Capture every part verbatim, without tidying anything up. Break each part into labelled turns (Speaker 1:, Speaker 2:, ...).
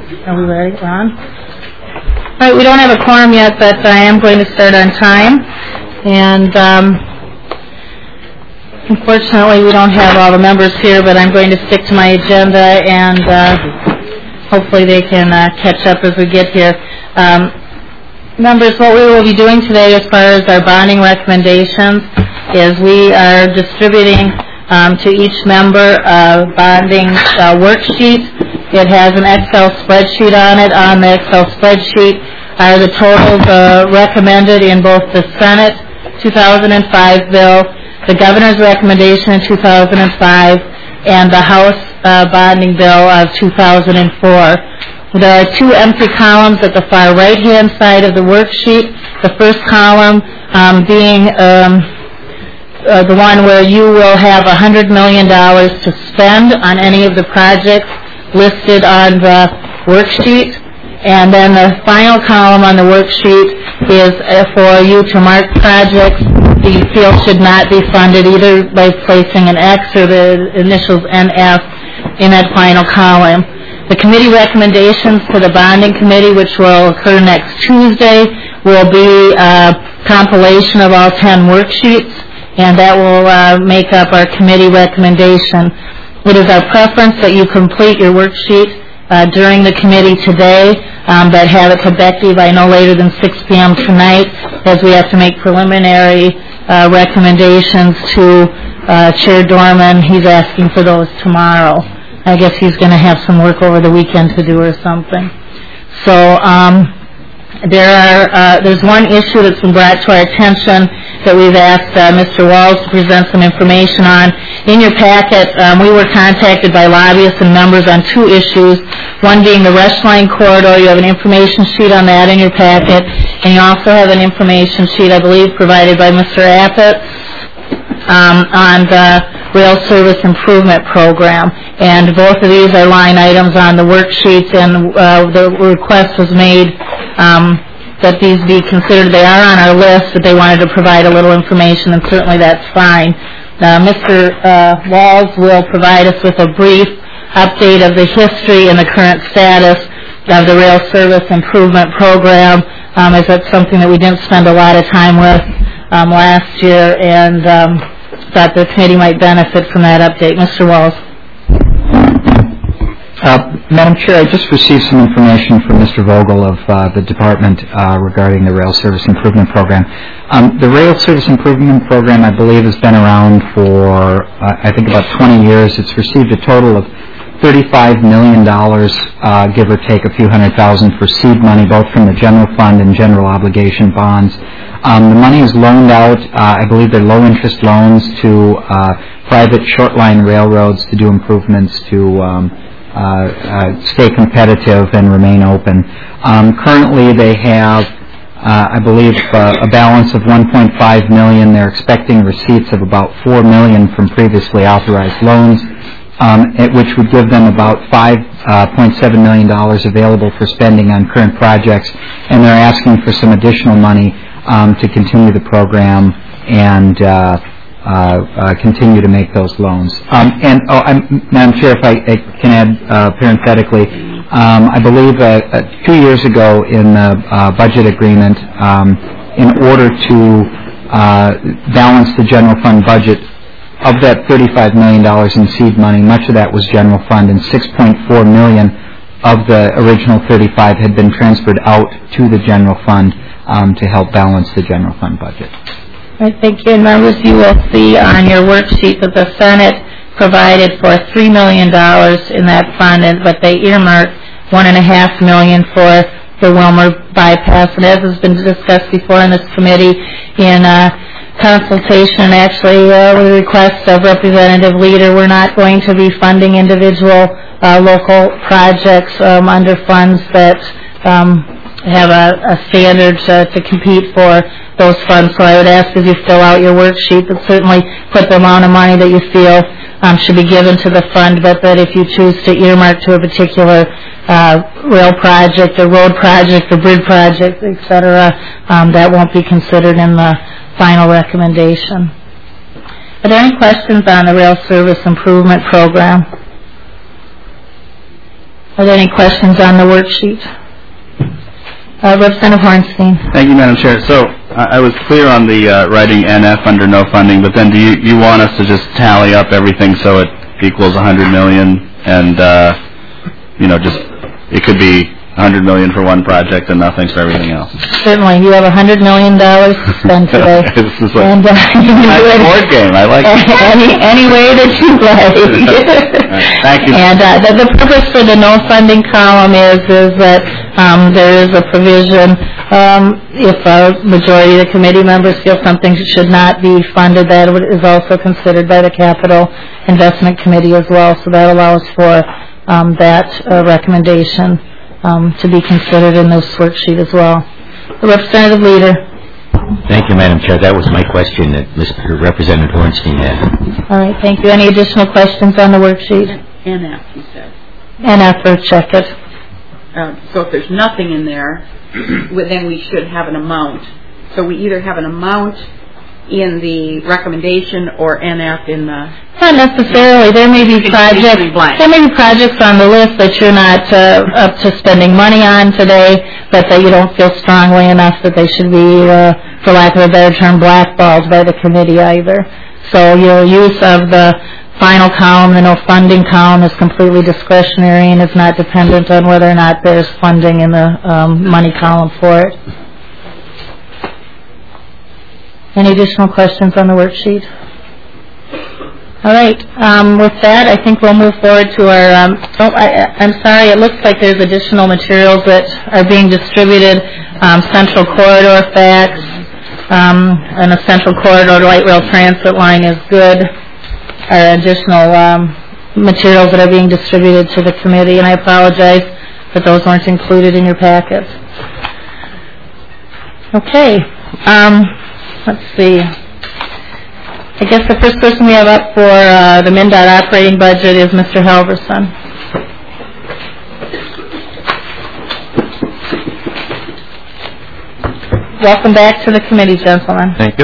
Speaker 1: Are we ready, Ron? All right, we don't have a quorum yet, but I am going to start on time. And um, unfortunately, we don't have all the members here, but I'm going to stick to my agenda, and uh, hopefully they can uh, catch up as we get here. Um, members, what we will be doing today as far as our bonding recommendations is we are distributing um, to each member a bonding uh, worksheet. It has an Excel spreadsheet on it. On the Excel spreadsheet are the totals uh, recommended in both the Senate two thousand five bill, the governor's recommendation in two thousand five, and the House uh, bonding bill of two thousand four. There are two empty columns at the far right-hand side of the worksheet. The first column um, being um, uh, the one where you will have one hundred million dollars to spend on any of the projects listed on the worksheet. And then the final column on the worksheet is uh, for you to mark projects you feel should not be funded, either by placing an X or the initials N F in that final column. The committee recommendations to the bonding committee, which will occur next Tuesday, will be a compilation of all ten worksheets, and that will uh, make up our committee recommendation. It is our preference that you complete your worksheet uh, during the committee today, um, but have it effective by no later than six p.m. tonight, as we have to make preliminary uh, recommendations to uh, Chair Dorman. He's asking for those tomorrow. I guess he's going to have some work over the weekend to do or something. So um, there are uh, there's one issue that's been brought to our attention that we've asked uh, Mister Walls to present some information on. In your packet, um, we were contacted by lobbyists and members on two issues, one being the Rush Line corridor. You have an information sheet on that in your packet, and you also have an information sheet, I believe, provided by Mister Appett um, on the Rail Service Improvement Program. And both of these are line items on the worksheets, and uh, the request was made um, that these be considered. They are on our list, but they wanted to provide a little information, and certainly that's fine. Uh, Mister Uh, Walls will provide us with a brief update of the history and the current status of the Rail Service Improvement Program, um, as that's something that we didn't spend a lot of time with um, last year, and um, thought the committee might benefit from that update. Mister Walls.
Speaker 2: Uh, Madam Chair, I just received some information from Mister Vogel of uh, the department uh, regarding the Rail Service Improvement Program. Um, the Rail Service Improvement Program, I believe, has been around for, uh, I think, about twenty years. It's received a total of thirty-five million dollars, uh, give or take a few hundred thousand, for seed money, both from the general fund and general obligation bonds. Um, the money is loaned out. Uh, I believe they're low-interest loans to uh, private short-line railroads to do improvements to um, Uh, uh, stay competitive and remain open. Um, currently, they have, uh, I believe, uh, a balance of one point five million dollars. They're expecting receipts of about four million dollars from previously authorized loans, um, it, which would give them about five point seven million dollars available for spending on current projects, and they're asking for some additional money um, to continue the program and uh, Uh, uh, continue to make those loans. Um, and, oh, I'm, Madam Chair, if I, I can add uh, parenthetically, um, I believe uh, uh, two years ago in the uh, budget agreement, um, in order to uh, balance the general fund budget, of that thirty-five million dollars in seed money, much of that was general fund, and six point four million dollars of the original thirty-five had been transferred out to the general fund um, to help balance the general fund budget.
Speaker 1: Right, thank you. And members, you will see on your worksheet that the Senate provided for three million dollars in that fund, but they earmarked one and a half million dollars for the Wilmer bypass. And as has been discussed before in this committee, in uh, consultation, actually, uh, with request of Representative Leader, we're not going to be funding individual uh, local projects um, under funds that um, have a, a standard uh, to compete for those funds. So I would ask, as you fill out your worksheet, that certainly put the amount of money that you feel um, should be given to the fund, but that if you choose to earmark to a particular uh, rail project or road project or bridge project, et cetera, um, that won't be considered in the final recommendation. Are there any questions on the Rail Service Improvement Program? Are there any questions on the worksheet? Uh, Representative Hornstein.
Speaker 3: Thank you, Madam Chair. So uh, I was clear on the uh, writing N F under no funding, but then do you, you want us to just tally up everything so it equals one hundred million and, uh, you know, just it could be one hundred million for one project and nothing for everything else?
Speaker 1: Certainly. You have one hundred million dollars to spend today.
Speaker 3: This is like
Speaker 1: and, uh,
Speaker 3: a board game. I like it.
Speaker 1: any, any way that you like.
Speaker 3: Right. Thank you.
Speaker 1: And uh, the, the purpose for the no funding column is, is that um, there is a provision um, if a majority of the committee members feel something should not be funded, that is also considered by the Capital Investment Committee as well. So that allows for um, that uh, recommendation Um, to be considered in this worksheet as well. The Representative Leader.
Speaker 4: Thank you, Madam Chair. That was my question that Mister Representative Hornstein had.
Speaker 1: All right, thank you. Any additional questions on the worksheet?
Speaker 5: N F, you said.
Speaker 1: N F, or check it.
Speaker 5: Uh, so if there's nothing in there, then we should have an amount. So we either have an amount in the recommendation or N F in the...
Speaker 1: Not necessarily. There may be projects. There may be projects on the list that you're not uh, up to spending money on today, but that you don't feel strongly enough that they should be, uh, for lack of a better term, blackballed by the committee either. So your use of the final column, the no funding column, is completely discretionary and is not dependent on whether or not there's funding in the um, money column for it. Any additional questions on the worksheet? All right. Um, with that, I think we'll move forward to our... Um, oh, I, I'm sorry. It looks like there's additional materials that are being distributed. Um, Central Corridor fax um, and a Central Corridor light rail transit line is good. Are additional um, materials that are being distributed to the committee, and I apologize that those weren't included in your packets. Okay. Um, Let's see. I guess the first person we have up for uh, the MnDOT operating budget is Mister Halverson. Welcome back to the committee, gentlemen.
Speaker 6: Thank you.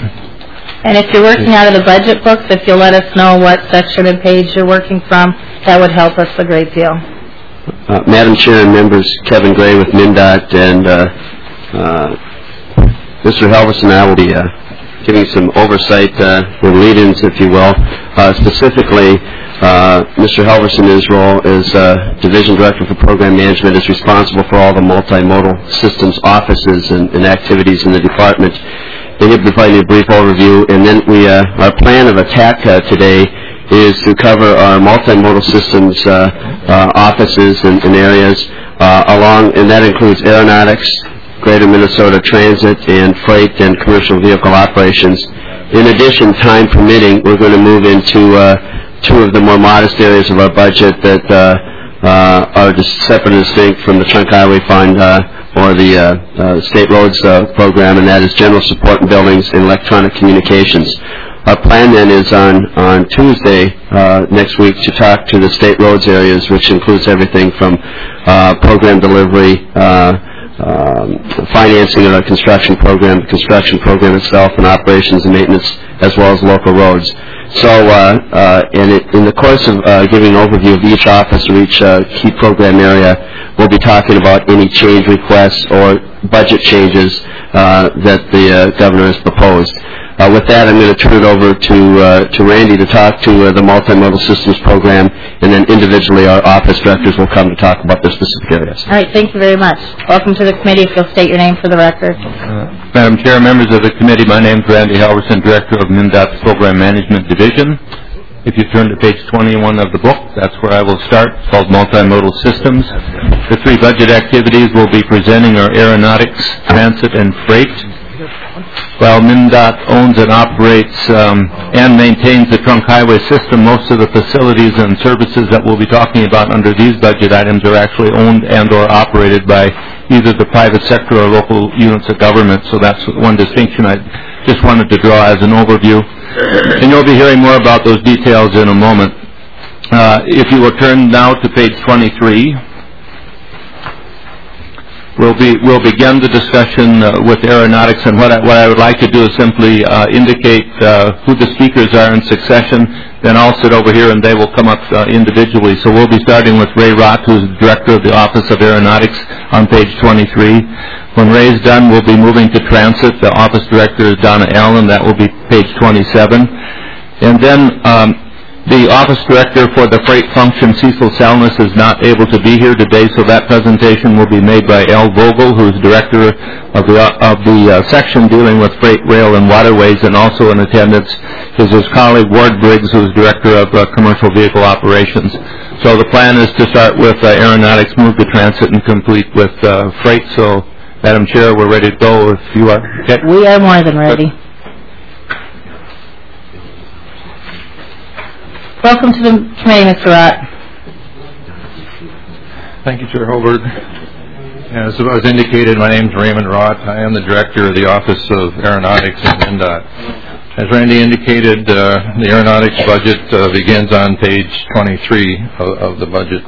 Speaker 1: And if you're working out of the budget books, if you'll let us know what section and page you're working from, that would help us a great deal.
Speaker 7: Uh, Madam Chair and members, Kevin Gray with MnDOT, and uh, uh, Mister Halverson and I will be uh, giving some oversight uh, or lead-ins, if you will. Uh, specifically, uh, Mister Halverson, in his role as uh, Division Director for Program Management, is responsible for all the multimodal systems offices and, and activities in the department. And he'll be providing a brief overview. And then we, uh, our plan of attack uh, today is to cover our multimodal systems uh, uh, offices and, and areas uh, along, and that includes aeronautics, Greater Minnesota Transit, and freight and commercial vehicle operations. In addition, time permitting, we're going to move into uh, two of the more modest areas of our budget that uh, uh, are just separate and distinct from the Trunk Highway Fund uh, or the uh, uh, State Roads uh, program, and that is general support in buildings and electronic communications. Our plan then is on, on Tuesday uh, next week to talk to the State Roads areas, which includes everything from uh, program delivery, uh, Um, financing of our construction program, the construction program itself, and operations and maintenance, as well as local roads. So, uh, uh, in, it, in the course of uh, giving an overview of each office or each uh, key program area, we'll be talking about any change requests or budget changes uh, that the uh, governor has proposed. Uh, with that, I'm going to turn it over to uh, to Randy to talk to uh, the multimodal systems program, and then individually our office directors will come to talk about their specific areas.
Speaker 1: All right, thank you very much. Welcome to the committee. If you'll state your name for the record.
Speaker 6: Uh, Madam Chair, members of the committee, my name is Randy Halverson, Director of MnDOT's Program Management Division. If you turn to page twenty-one of the book, that's where I will start. It's called Multimodal Systems. The three budget activities we'll be presenting are aeronautics, transit, and freight. While MnDOT owns and operates um, and maintains the trunk highway system, most of the facilities and services that we'll be talking about under these budget items are actually owned and or operated by either the private sector or local units of government. So that's one distinction I just wanted to draw as an overview. And you'll be hearing more about those details in a moment. Uh, if you will turn now to page twenty-three. We'll be we'll begin the discussion uh, with aeronautics, and what I, what I would like to do is simply uh, indicate uh, who the speakers are in succession. Then I'll sit over here, and they will come up uh, individually. So we'll be starting with Ray Rott, who's the director of the Office of Aeronautics, on page twenty-three. When Ray's done, we'll be moving to Transit. The office director is Donna Allen. That will be page twenty-seven, and then. Um, The office director for the freight function, Cecil Salness, is not able to be here today, so that presentation will be made by Al Vogel, who is director of the of the uh, section dealing with freight, rail, and waterways, and also in attendance is his colleague Ward Briggs, who is director of uh, commercial vehicle operations. So the plan is to start with uh, aeronautics, move to transit, and complete with uh, freight. So, Madam Chair, we're ready to go if you are. Okay.
Speaker 1: We are more than ready. Welcome to the committee, Mister Rott.
Speaker 8: Thank you, Chair Hobart. As was indicated, my name is Raymond Rott. I am the Director of the Office of Aeronautics at MnDOT. As Randy indicated, uh, the aeronautics budget uh, begins on page twenty-three of, of the budget.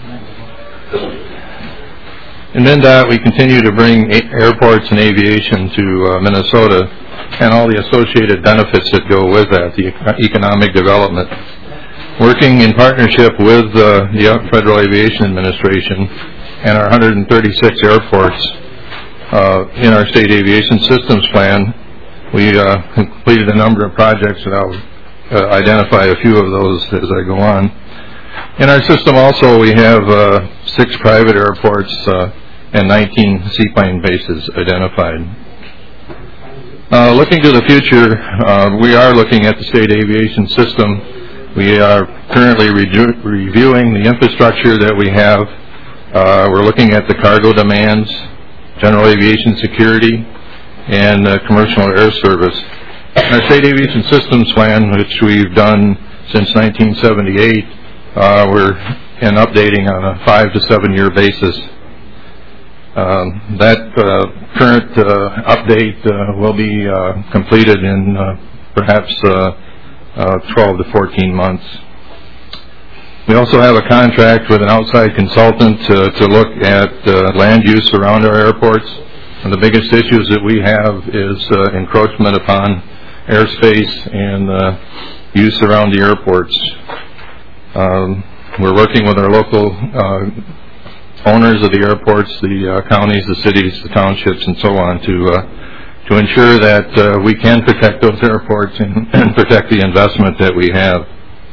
Speaker 8: In MnDOT, we continue to bring airports and aviation to uh, Minnesota and all the associated benefits that go with that, the economic development. Working in partnership with uh, the Federal Aviation Administration and our one hundred thirty-six airports uh, in our state aviation systems plan, we uh, completed a number of projects, and I'll uh, identify a few of those as I go on. In our system also, we have uh, six private airports uh, and nineteen seaplane bases identified. Uh, looking to the future, uh, we are looking at the state aviation system. We are currently re- reviewing the infrastructure that we have. Uh, we're looking at the cargo demands, general aviation security, and uh, commercial air service. Our state aviation systems plan, which we've done since nineteen seventy-eight, uh, we're in updating on a five to seven year basis. Um, that uh, current uh, update uh, will be uh, completed in uh, perhaps uh, Uh, twelve to fourteen months. We also have a contract with an outside consultant uh, to look at uh, land use around our airports. And the biggest issues that we have is uh, encroachment upon airspace and uh, use around the airports. Um, we're working with our local uh, owners of the airports, the uh, counties, the cities, the townships, and so on, to uh, to ensure that uh, we can protect those airports and, and protect the investment that we have.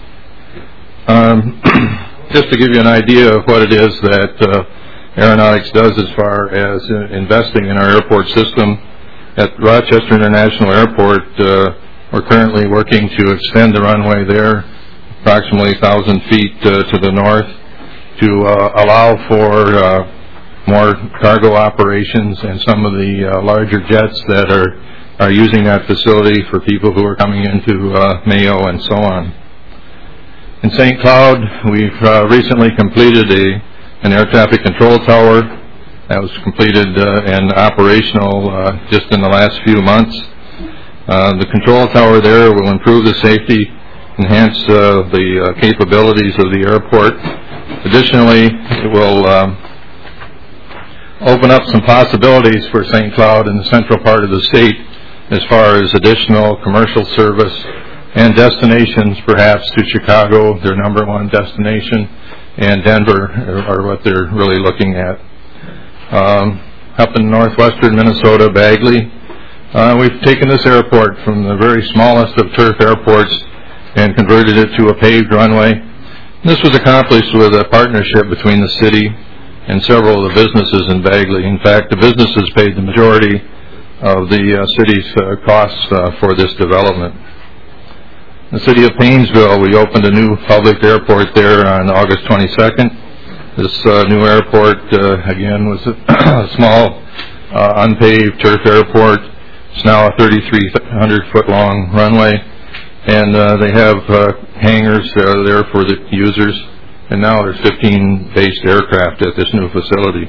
Speaker 8: Um, just to give you an idea of what it is that uh, aeronautics does as far as uh, investing in our airport system, at Rochester International Airport, uh, we're currently working to extend the runway there approximately one thousand feet uh, to the north to uh, allow for uh, more cargo operations and some of the uh, larger jets that are are using that facility for people who are coming into uh, Mayo and so on. In Saint Cloud, we've uh, recently completed a an air traffic control tower that was completed uh, and operational uh, just in the last few months. Uh, the control tower there will improve the safety, enhance uh, the uh, capabilities of the airport. Additionally, it will um, open up some possibilities for Saint Cloud in the central part of the state as far as additional commercial service and destinations, perhaps to Chicago, their number one destination, and Denver are what they're really looking at. Um, up in northwestern Minnesota, Bagley, uh, we've taken this airport from the very smallest of turf airports and converted it to a paved runway. This was accomplished with a partnership between the city and several of the businesses in Bagley. In fact, the businesses paid the majority of the uh, city's uh, costs uh, for this development. The city of Paynesville, we opened a new public airport there on August twenty-second. This uh, new airport, uh, again, was a small, uh, unpaved turf airport. It's now a thirty-three hundred foot long runway, and uh, they have uh, hangars uh, there for the users. And now there's fifteen based aircraft at this new facility.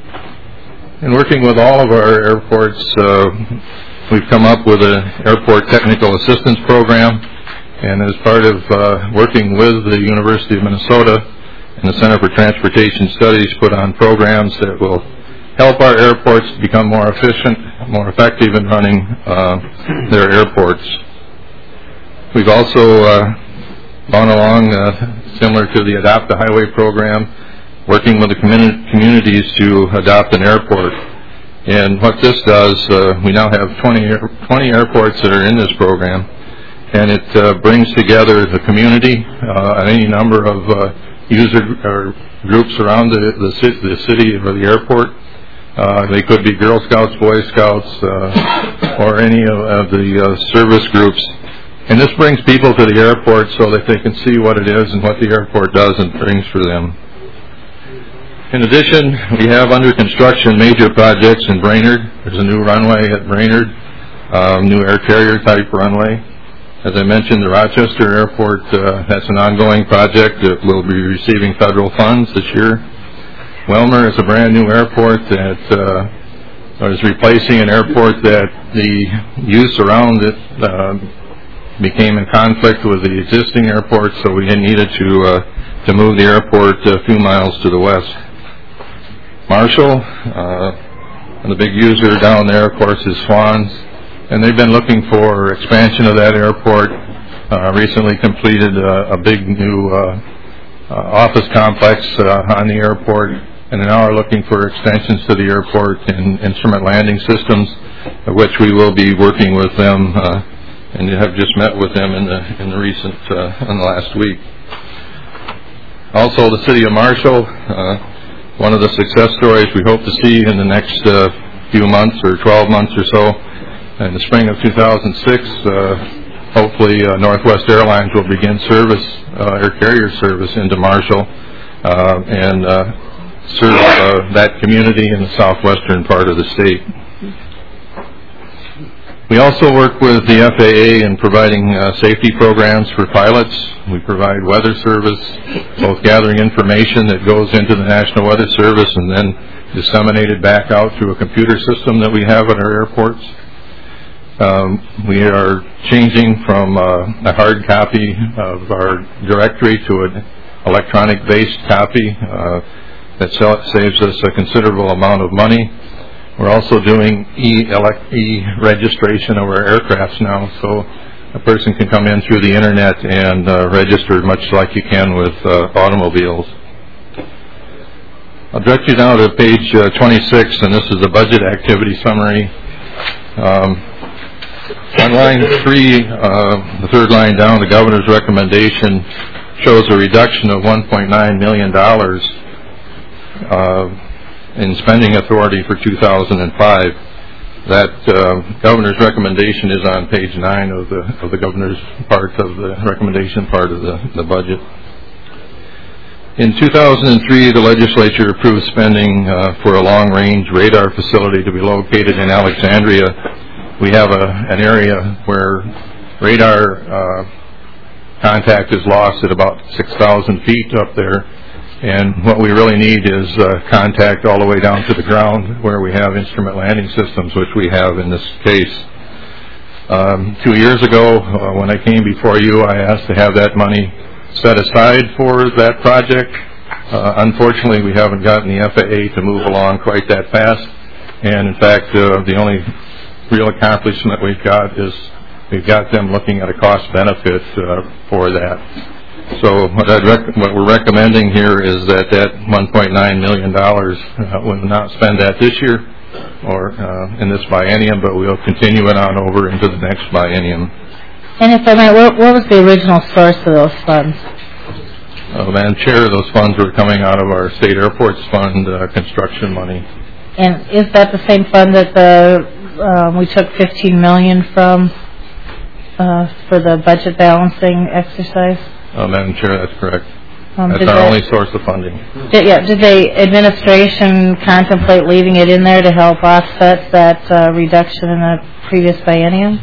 Speaker 8: In working with all of our airports, uh, we've come up with an airport technical assistance program. And as part of uh, working with the University of Minnesota and the Center for Transportation Studies, put on programs that will help our airports become more efficient, more effective in running uh, their airports. We've also uh, gone along, uh, similar to the Adopt a Highway program, working with the communi- communities to adopt an airport. And what this does, uh, we now have twenty, air- twenty airports that are in this program, and it uh, brings together the community uh, and any number of uh, user or groups around the, the, city, the city or the airport. Uh, they could be Girl Scouts, Boy Scouts, uh, or any of, of the uh, service groups. And this brings people to the airport so that they can see what it is and what the airport does and brings for them. In addition, we have under construction major projects in Brainerd. There's a new runway at Brainerd, um, new air carrier type runway. As I mentioned, the Rochester Airport, uh, that's an ongoing project that will be receiving federal funds this year. Welmer is a brand new airport that uh, is replacing an airport that the use around it uh, became in conflict with the existing airport, so we needed to uh, to move the airport a few miles to the west. Marshall, uh, and the big user down there, of course, is Swans, and they've been looking for expansion of that airport. Uh, recently completed uh, a big new uh, uh, office complex uh, on the airport, and now are looking for extensions to the airport and instrument landing systems, of which we will be working with them, uh, and have just met with them in the in the recent uh, in the last week. Also, the city of Marshall, uh, one of the success stories we hope to see in the next uh, few months or twelve months or so. In the spring of two thousand six, uh, hopefully uh, Northwest Airlines will begin service, uh, air carrier service into Marshall, uh, and uh, serve uh, that community in the southwestern part of the state. We also work with the F A A in providing uh, safety programs for pilots. We provide weather service, both gathering information that goes into the National Weather Service and then disseminated back out through a computer system that we have at our airports. Um, we are changing from uh, a hard copy of our directory to an electronic-based copy uh, that saves us a considerable amount of money. We're also doing e-registration of our aircrafts now, so a person can come in through the internet and uh, register much like you can with uh, automobiles. I'll direct you now to page uh, twenty-six, and this is a budget activity summary. Um, On line three, uh, the third line down, the governor's recommendation shows a reduction of one point nine million dollars uh, in spending authority for two thousand five. That uh, governor's recommendation is on page nine of the of the governor's part of the recommendation part of the, the budget. In two thousand three, the legislature approved spending uh, for a long-range radar facility to be located in Alexandria. We have a, an area where radar uh, contact is lost at about six thousand feet up there, and what we really need is uh, contact all the way down to the ground where we have instrument landing systems, which we have in this case. Um, two years ago, uh, when I came before you, I asked to have that money set aside for that project. Uh, unfortunately, we haven't gotten the F A A to move along quite that fast, and in fact, uh, the only real accomplishment we've got is we've got them looking at a cost benefit uh, for that. So what, I'd rec- what we're recommending here is that that one point nine million dollars uh, we'll not spend that this year or uh, in this biennium, but we'll continue it on over into the next biennium.
Speaker 1: And if I might, what, what was the original source of those funds?
Speaker 8: Uh, Madam Chair, those funds were coming out of our state airports fund uh, construction money.
Speaker 1: And is that the same fund that the Um, we took fifteen million dollars from uh, for the budget balancing exercise?
Speaker 8: Uh, Madam Chair, that's correct.
Speaker 1: Um,
Speaker 8: that's our only source of funding.
Speaker 1: Did, yeah, did the administration contemplate leaving it in there to help offset that uh, reduction in the previous biennium?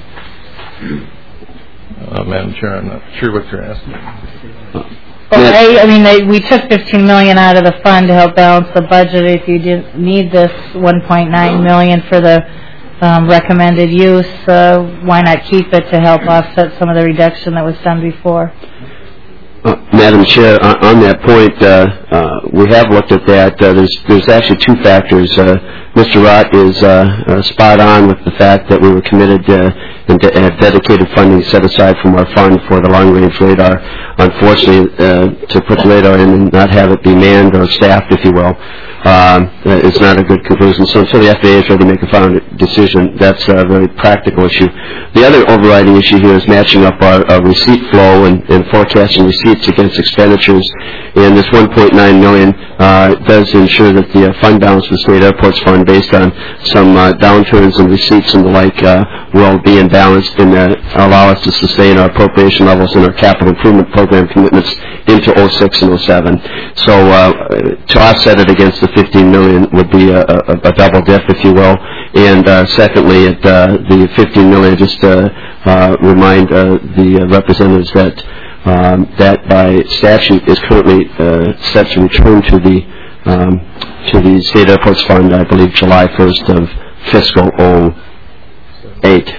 Speaker 8: Uh, Madam Chair, I'm not sure what you're asking.
Speaker 1: Well, I, I mean, they, we took fifteen million dollars out of the fund to help balance the budget. If you didn't need this one point nine million dollars for the um, recommended use, uh, why not keep it to help offset some of the reduction that was done before?
Speaker 7: Uh, Madam Chair, on, on that point, uh, uh, we have looked at that. Uh, there's, there's actually two factors. Uh, Mister Rott is uh, uh, spot on with the fact that we were committed uh, and, de- and have dedicated funding set aside from our fund for the long-range radar. Unfortunately, uh, to put the radar in and not have it be manned or staffed, if you will, um, is not a good conclusion. So until the F A A is ready to make a final decision, that's a very practical issue. The other overriding issue here is matching up our, our receipt flow and, and forecasting receipts against expenditures. And this one point nine million dollars uh, does ensure that the uh, fund balance for the State Airports Fund, based on some uh, downturns in receipts and the like, uh, will be in balance and uh, allow us to sustain our appropriation levels and our capital improvement program commitments into oh six and oh seven. So uh, to offset it against the fifteen million dollars would be a, a, a double dip, if you will. And uh, secondly, it, uh, the fifteen million dollars, just uh, uh, remind uh, the representatives that um, that by statute is currently uh, set to return to the um, to the State Airports Fund, I believe, July first of fiscal oh eight.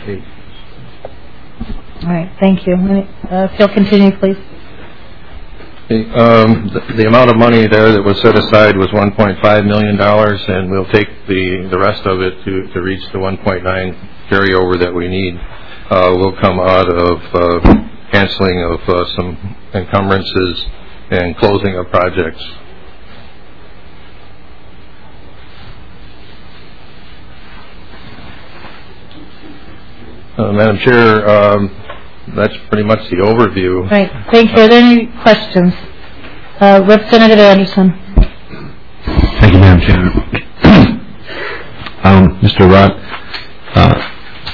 Speaker 1: All right, thank you. Uh, if you'll continue, please.
Speaker 8: The, um, the, the amount of money there that was set aside was one point five million dollars, and we'll take the, the rest of it to, to reach the one point nine carryover that we need. Uh, will come out of uh, canceling of uh, some encumbrances and closing of projects. Uh, Madam Chair, um, that's pretty much the overview.
Speaker 1: Right. Thank you. Are there any questions? Uh, Representative Anderson.
Speaker 9: Thank you, Madam Chair. um, Mister Rott, uh,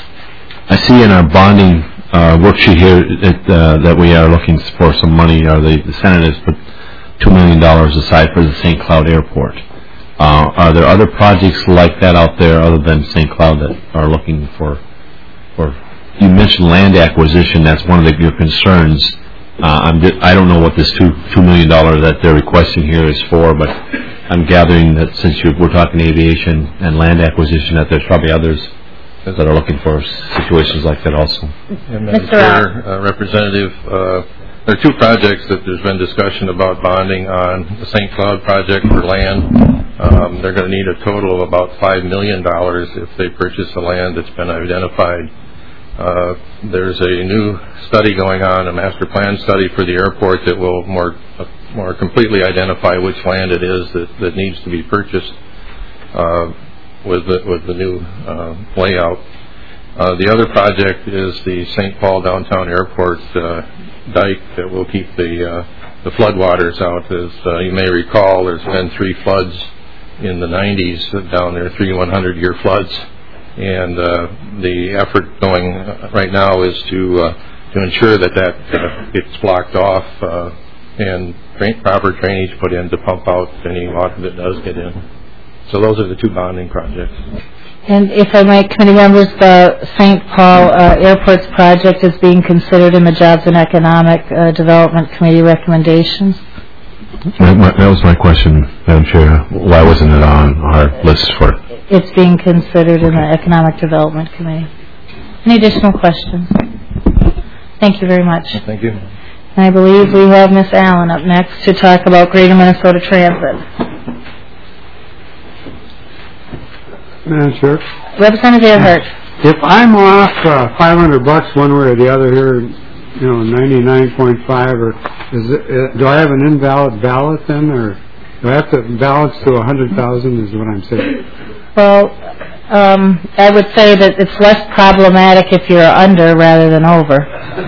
Speaker 9: I see in our bonding uh, worksheet here that, uh, that we are looking for some money, or the, the Senate has put two million dollars aside for the Saint Cloud Airport. Uh, are there other projects like that out there other than Saint Cloud that are looking for? Or you mentioned land acquisition. That's one of the, your concerns. Uh, I'm just, I don't know what this two two million dollar that they're requesting here is for, but I'm gathering that since you're, we're talking aviation and land acquisition, that there's probably others that are looking for situations like that also.
Speaker 8: Yeah, Madam Chair, uh, Representative, uh, there are two projects that there's been discussion about bonding on. The Saint Cloud project for land. Um, they're going to need a total of about five million dollars if they purchase the land that's been identified. Uh, there's a new study going on, a master plan study for the airport that will more uh, more completely identify which land it is that, that needs to be purchased uh, with the, with the new uh, layout. Uh, the other project is the Saint Paul Downtown Airport uh, dike that will keep the uh, the floodwaters out. As uh, you may recall, there's been three floods in the nineties down there, three one hundred year floods. And uh, the effort going right now is to uh, to ensure that that uh, gets blocked off uh, and tra- proper drainage put in to pump out any water that does get in. So those are the two bonding projects.
Speaker 1: And if I might, committee members, the Saint Paul uh, Airports project is being considered in the Jobs and Economic uh, Development Committee recommendations.
Speaker 9: My, my, that was my question, Madam Chair. Why wasn't it on our list for?
Speaker 1: It's being considered in the Economic Development Committee. Any additional questions? Thank you very much.
Speaker 8: Thank you.
Speaker 1: And I believe we have Miz Allen up next to talk about Greater Minnesota Transit.
Speaker 10: Madam Chair.
Speaker 1: Representative Earhart.
Speaker 10: If I'm off uh, five hundred bucks one way or the other here, you know, ninety-nine point five, or is it, uh, do I have an invalid ballot then, or do I have to balance to one hundred thousand is what I'm saying?
Speaker 1: Well, um, I would say that it's less problematic if you're under rather than over.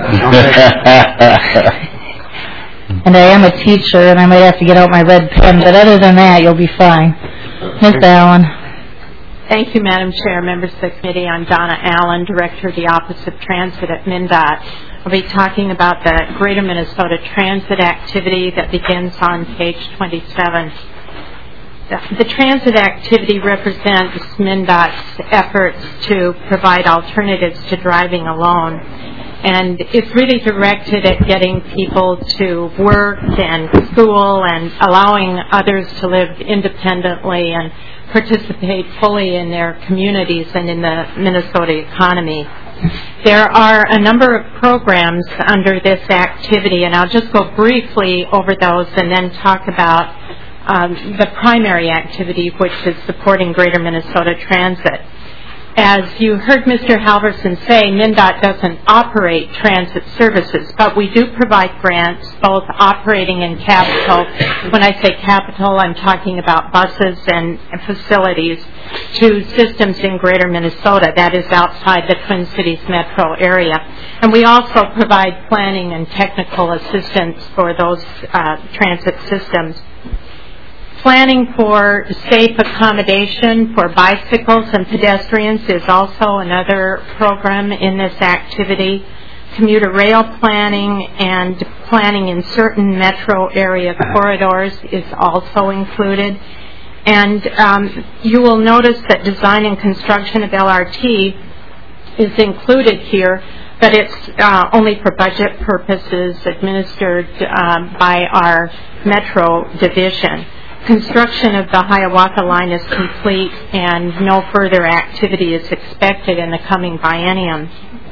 Speaker 1: And I am a teacher, and I might have to get out my red pen, but other than that, you'll be fine. Miz Allen.
Speaker 11: Thank you, Madam Chair, members of the committee. I'm Donna Allen, Director of the Office of Transit at MnDOT. I'll be talking about the Greater Minnesota Transit activity that begins on page twenty-seven. The, the transit activity represents MnDOT's efforts to provide alternatives to driving alone. And it's really directed at getting people to work and school and allowing others to live independently and participate fully in their communities and in the Minnesota economy. There are a number of programs under this activity, and I'll just go briefly over those and then talk about um, the primary activity, which is supporting Greater Minnesota Transit. As you heard Mister Halverson say, MnDOT doesn't operate transit services, but we do provide grants, both operating and capital. When I say capital, I'm talking about buses and facilities to systems in Greater Minnesota, that is outside the Twin Cities metro area. And we also provide planning and technical assistance for those uh, transit systems. Planning for safe accommodation for bicycles and pedestrians is also another program in this activity. Commuter rail planning and planning in certain metro area corridors is also included. And um, you will notice that design and construction of L R T is included here, but it's uh, only for budget purposes, administered um, by our metro division. Construction of the Hiawatha line is complete, and no further activity is expected in the coming biennium.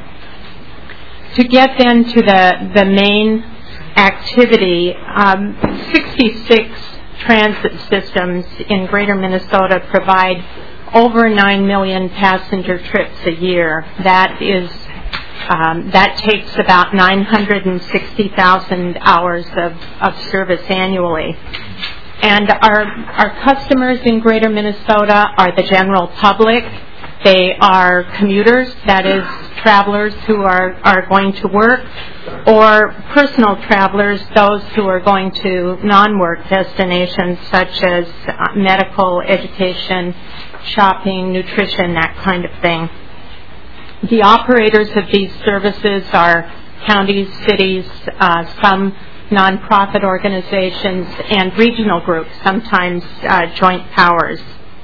Speaker 11: To get then to the, the main activity, um, sixty-six transit systems in Greater Minnesota provide over nine million passenger trips a year. That is, um, that takes about nine hundred sixty thousand hours of, of service annually. And our, our customers in Greater Minnesota are the general public. They are commuters, that is, travelers who are, are going to work, or personal travelers, those who are going to non-work destinations such as medical, education, shopping, nutrition, that kind of thing. The operators of these services are counties, cities, uh, some nonprofit organizations, and regional groups, sometimes uh, joint powers.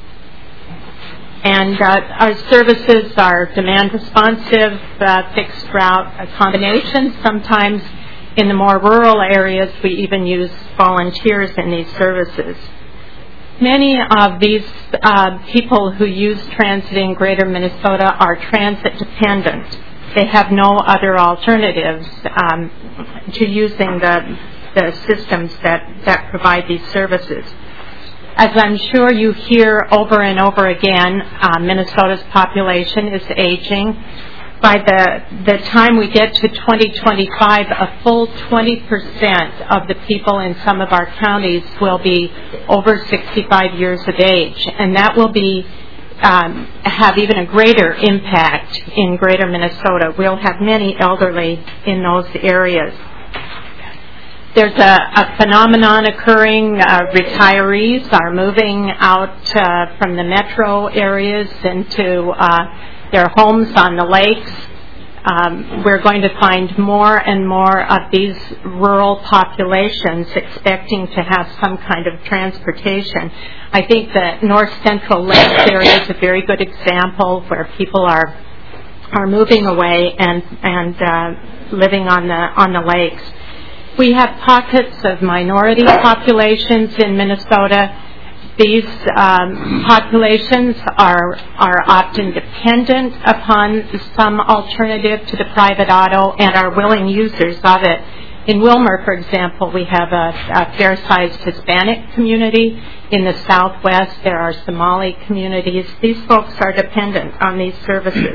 Speaker 11: And uh, our services are demand responsive, uh, fixed route combinations. Sometimes in the more rural areas, we even use volunteers in these services. Many of these uh, people who use transit in Greater Minnesota are transit dependent. They have no other alternatives um, to using the, the systems that, that provide these services. As I'm sure you hear over and over again, uh, Minnesota's population is aging. By the, the time we get to twenty twenty-five, a full twenty percent of the people in some of our counties will be over sixty-five years of age, and that will be Um, have even a greater impact in Greater Minnesota. We'll have many elderly in those areas. There's a, a phenomenon occurring. Uh, retirees are moving out uh, from the metro areas into uh, their homes on the lakes. Um, we're going to find more and more of these rural populations expecting to have some kind of transportation. I think the North Central Lakes area is a very good example where people are are moving away and and uh, living on the on the lakes. We have pockets of minority populations in Minnesota. These um, populations are are often dependent upon some alternative to the private auto and are willing users of it. In Wilmer, for example, we have a, a fair-sized Hispanic community. In the Southwest, there are Somali communities. These folks are dependent on these services.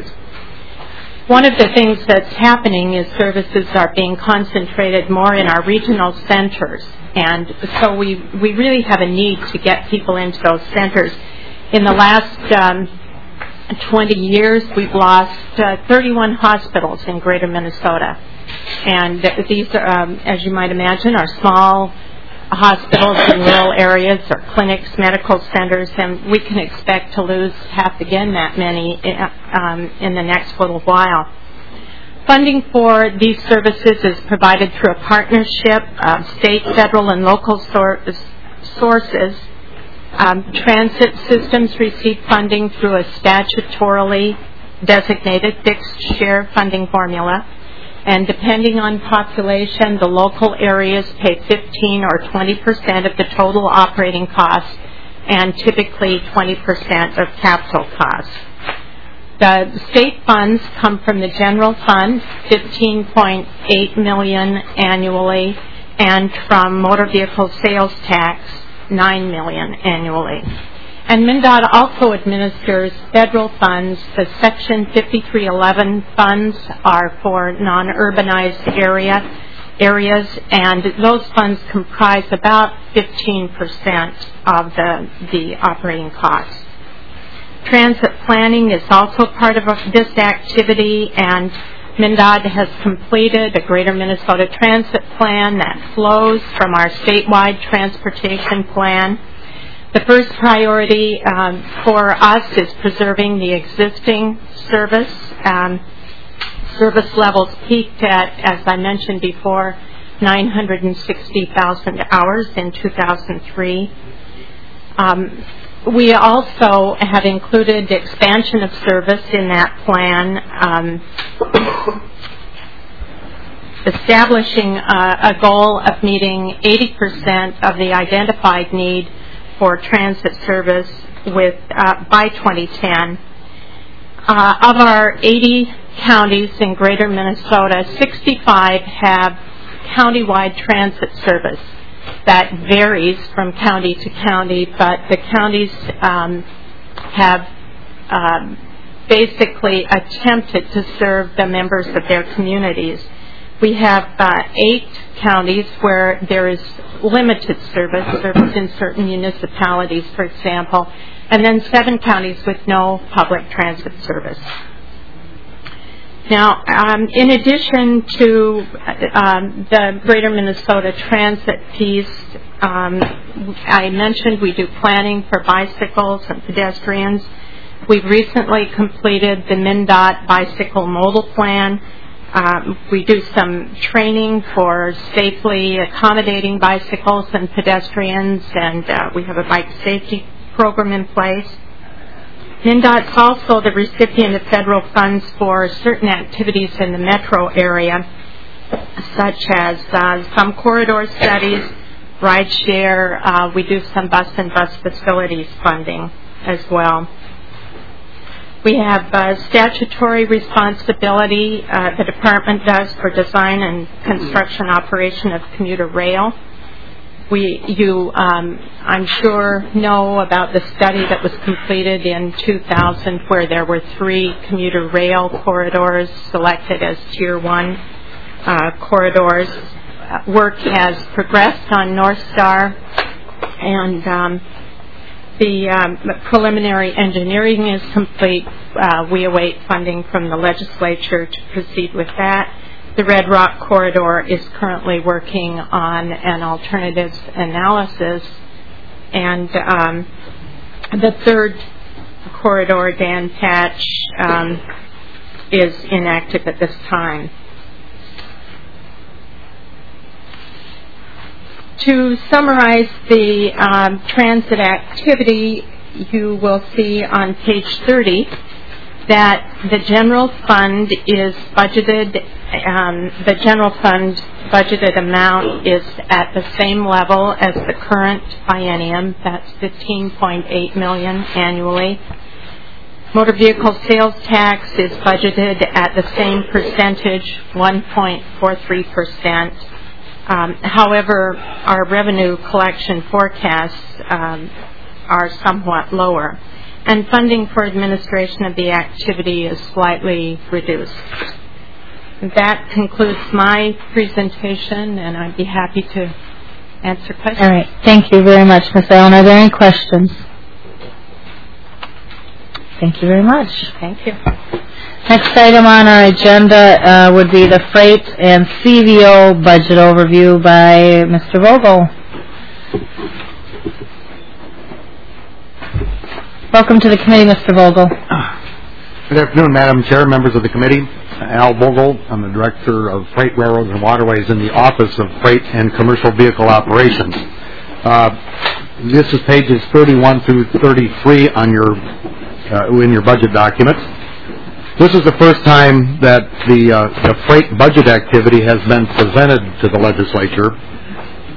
Speaker 11: One of the things that's happening is services are being concentrated more in our regional centers. And so we, we really have a need to get people into those centers. In the last um, twenty years, we've lost uh, thirty-one hospitals in Greater Minnesota. And these, um, as you might imagine, are small hospitals in rural areas or clinics, medical centers, and we can expect to lose half again that many um, in the next little while. Funding for these services is provided through a partnership of state, federal, and local sor- sources. Um, transit systems receive funding through a statutorily designated fixed share funding formula. And depending on population, the local areas pay fifteen or twenty percent of the total operating costs and typically twenty percent of capital costs. The state funds come from the general fund, fifteen point eight million dollars annually, and from motor vehicle sales tax, nine million dollars annually. And MnDOT also administers federal funds. The Section fifty-three eleven funds are for non-urbanized area areas, and those funds comprise about fifteen percent of the, the operating costs. Transit planning is also part of this activity, and MnDOT has completed a Greater Minnesota Transit Plan that flows from our statewide transportation plan. The first priority um, for us is preserving the existing service. Um, service levels peaked at, as I mentioned before, nine hundred sixty thousand hours in two thousand three. Um, we also have included expansion of service in that plan, um, establishing uh, a goal of meeting eighty percent of the identified need for transit service with uh, by twenty ten. Uh, of our eighty counties in Greater Minnesota, sixty-five have countywide transit service. That varies from county to county, but the counties um, have um, basically attempted to serve the members of their communities. We have uh, eight counties where there is limited service, service in certain municipalities, for example, and then seven counties with no public transit service. Now, um, in addition to um, the Greater Minnesota Transit piece, um, I mentioned we do planning for bicycles and pedestrians. We've recently completed the MnDOT Bicycle Modal Plan. Um, we do some training for safely accommodating bicycles and pedestrians, and uh, we have a bike safety program in place. MnDOT is also the recipient of federal funds for certain activities in the metro area, such as uh, some corridor studies, rideshare. Uh, we do some bus and bus facilities funding as well. We have uh, statutory responsibility uh, the department does for design and construction operation of commuter rail. We, you, um, I'm sure, know about the study that was completed in two thousand where there were three commuter rail corridors selected as Tier one uh, corridors. Uh, work has progressed on North Star, and um, the um, preliminary engineering is complete. Uh, we await funding from the legislature to proceed with that. The Red Rock Corridor is currently working on an alternatives analysis, and um, the third corridor, Dan Patch, um, is inactive at this time. To summarize the um, transit activity, you will see on page thirty that the general fund is budgeted, um, the general fund budgeted amount is at the same level as the current biennium. That's fifteen point eight million dollars annually. Motor vehicle sales tax is budgeted at the same percentage, one point four three percent. Um, however, our revenue collection forecasts um, are somewhat lower, and funding for administration of the activity is slightly reduced. That concludes my presentation, and I'd be happy to answer questions.
Speaker 1: All right. Thank you very much, Miz Allen. Are there any questions? Thank you very much.
Speaker 11: Thank you.
Speaker 1: Next item on our agenda uh, would be the freight and C V O budget overview by Mister Vogel. Welcome to the committee, Mister Vogel.
Speaker 12: Good afternoon, Madam Chair, members of the committee. Al Vogel, I'm the Director of Freight Railroads and Waterways in the Office of Freight and Commercial Vehicle Operations. Uh, this is pages thirty-one through thirty-three on your uh, in your budget documents. This is the first time that the, uh, the freight budget activity has been presented to the legislature.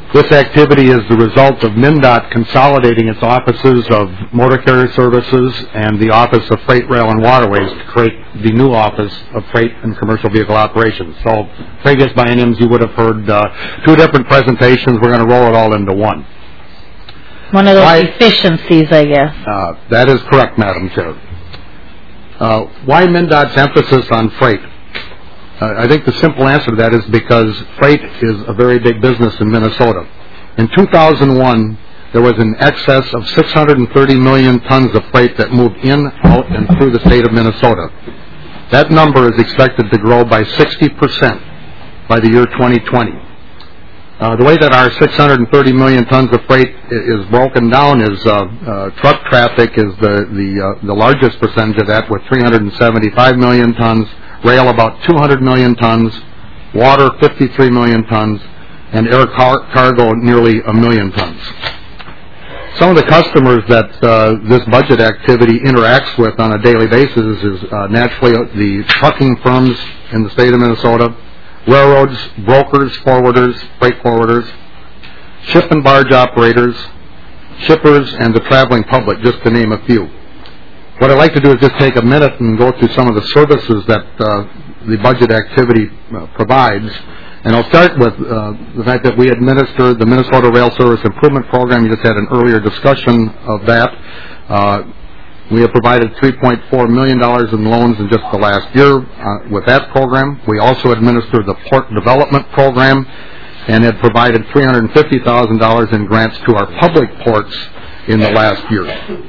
Speaker 12: This activity is the result of MnDOT consolidating its offices of Motor Carrier Services and the Office of Freight, Rail, and Waterways to create the new Office of Freight and Commercial Vehicle Operations. So previous bienniums you would have heard uh, two different presentations. We're going to roll it all into one.
Speaker 1: One of those
Speaker 12: why,
Speaker 1: efficiencies, I guess.
Speaker 12: Uh, that is correct, Madam Chair. Uh, why MnDOT's emphasis on freight? Uh, I think the simple answer to that is because freight is a very big business in Minnesota. In two thousand one, there was an excess of six hundred thirty million tons of freight that moved in, out, and through the state of Minnesota. That number is expected to grow by sixty percent by the year twenty twenty. Uh, the way that our six hundred thirty million tons of freight is broken down is uh, uh, truck traffic is the the, uh, the largest percentage of that, with three hundred seventy-five million tons, rail about two hundred million tons, water fifty-three million tons, and air car- cargo nearly a million tons. Some of the customers that uh, this budget activity interacts with on a daily basis is uh, naturally the trucking firms in the state of Minnesota, railroads, brokers, forwarders, freight forwarders, ship and barge operators, shippers, and the traveling public, just to name a few. What I'd like to do is just take a minute and go through some of the services that uh, the budget activity uh, provides. And I'll start with uh, the fact that we administer the Minnesota Rail Service Improvement Program. You just had an earlier discussion of that. Uh, we have provided three point four million dollars in loans in just the last year uh, with that program. We also administer the Port Development Program and have provided three hundred fifty thousand dollars in grants to our public ports in the last year.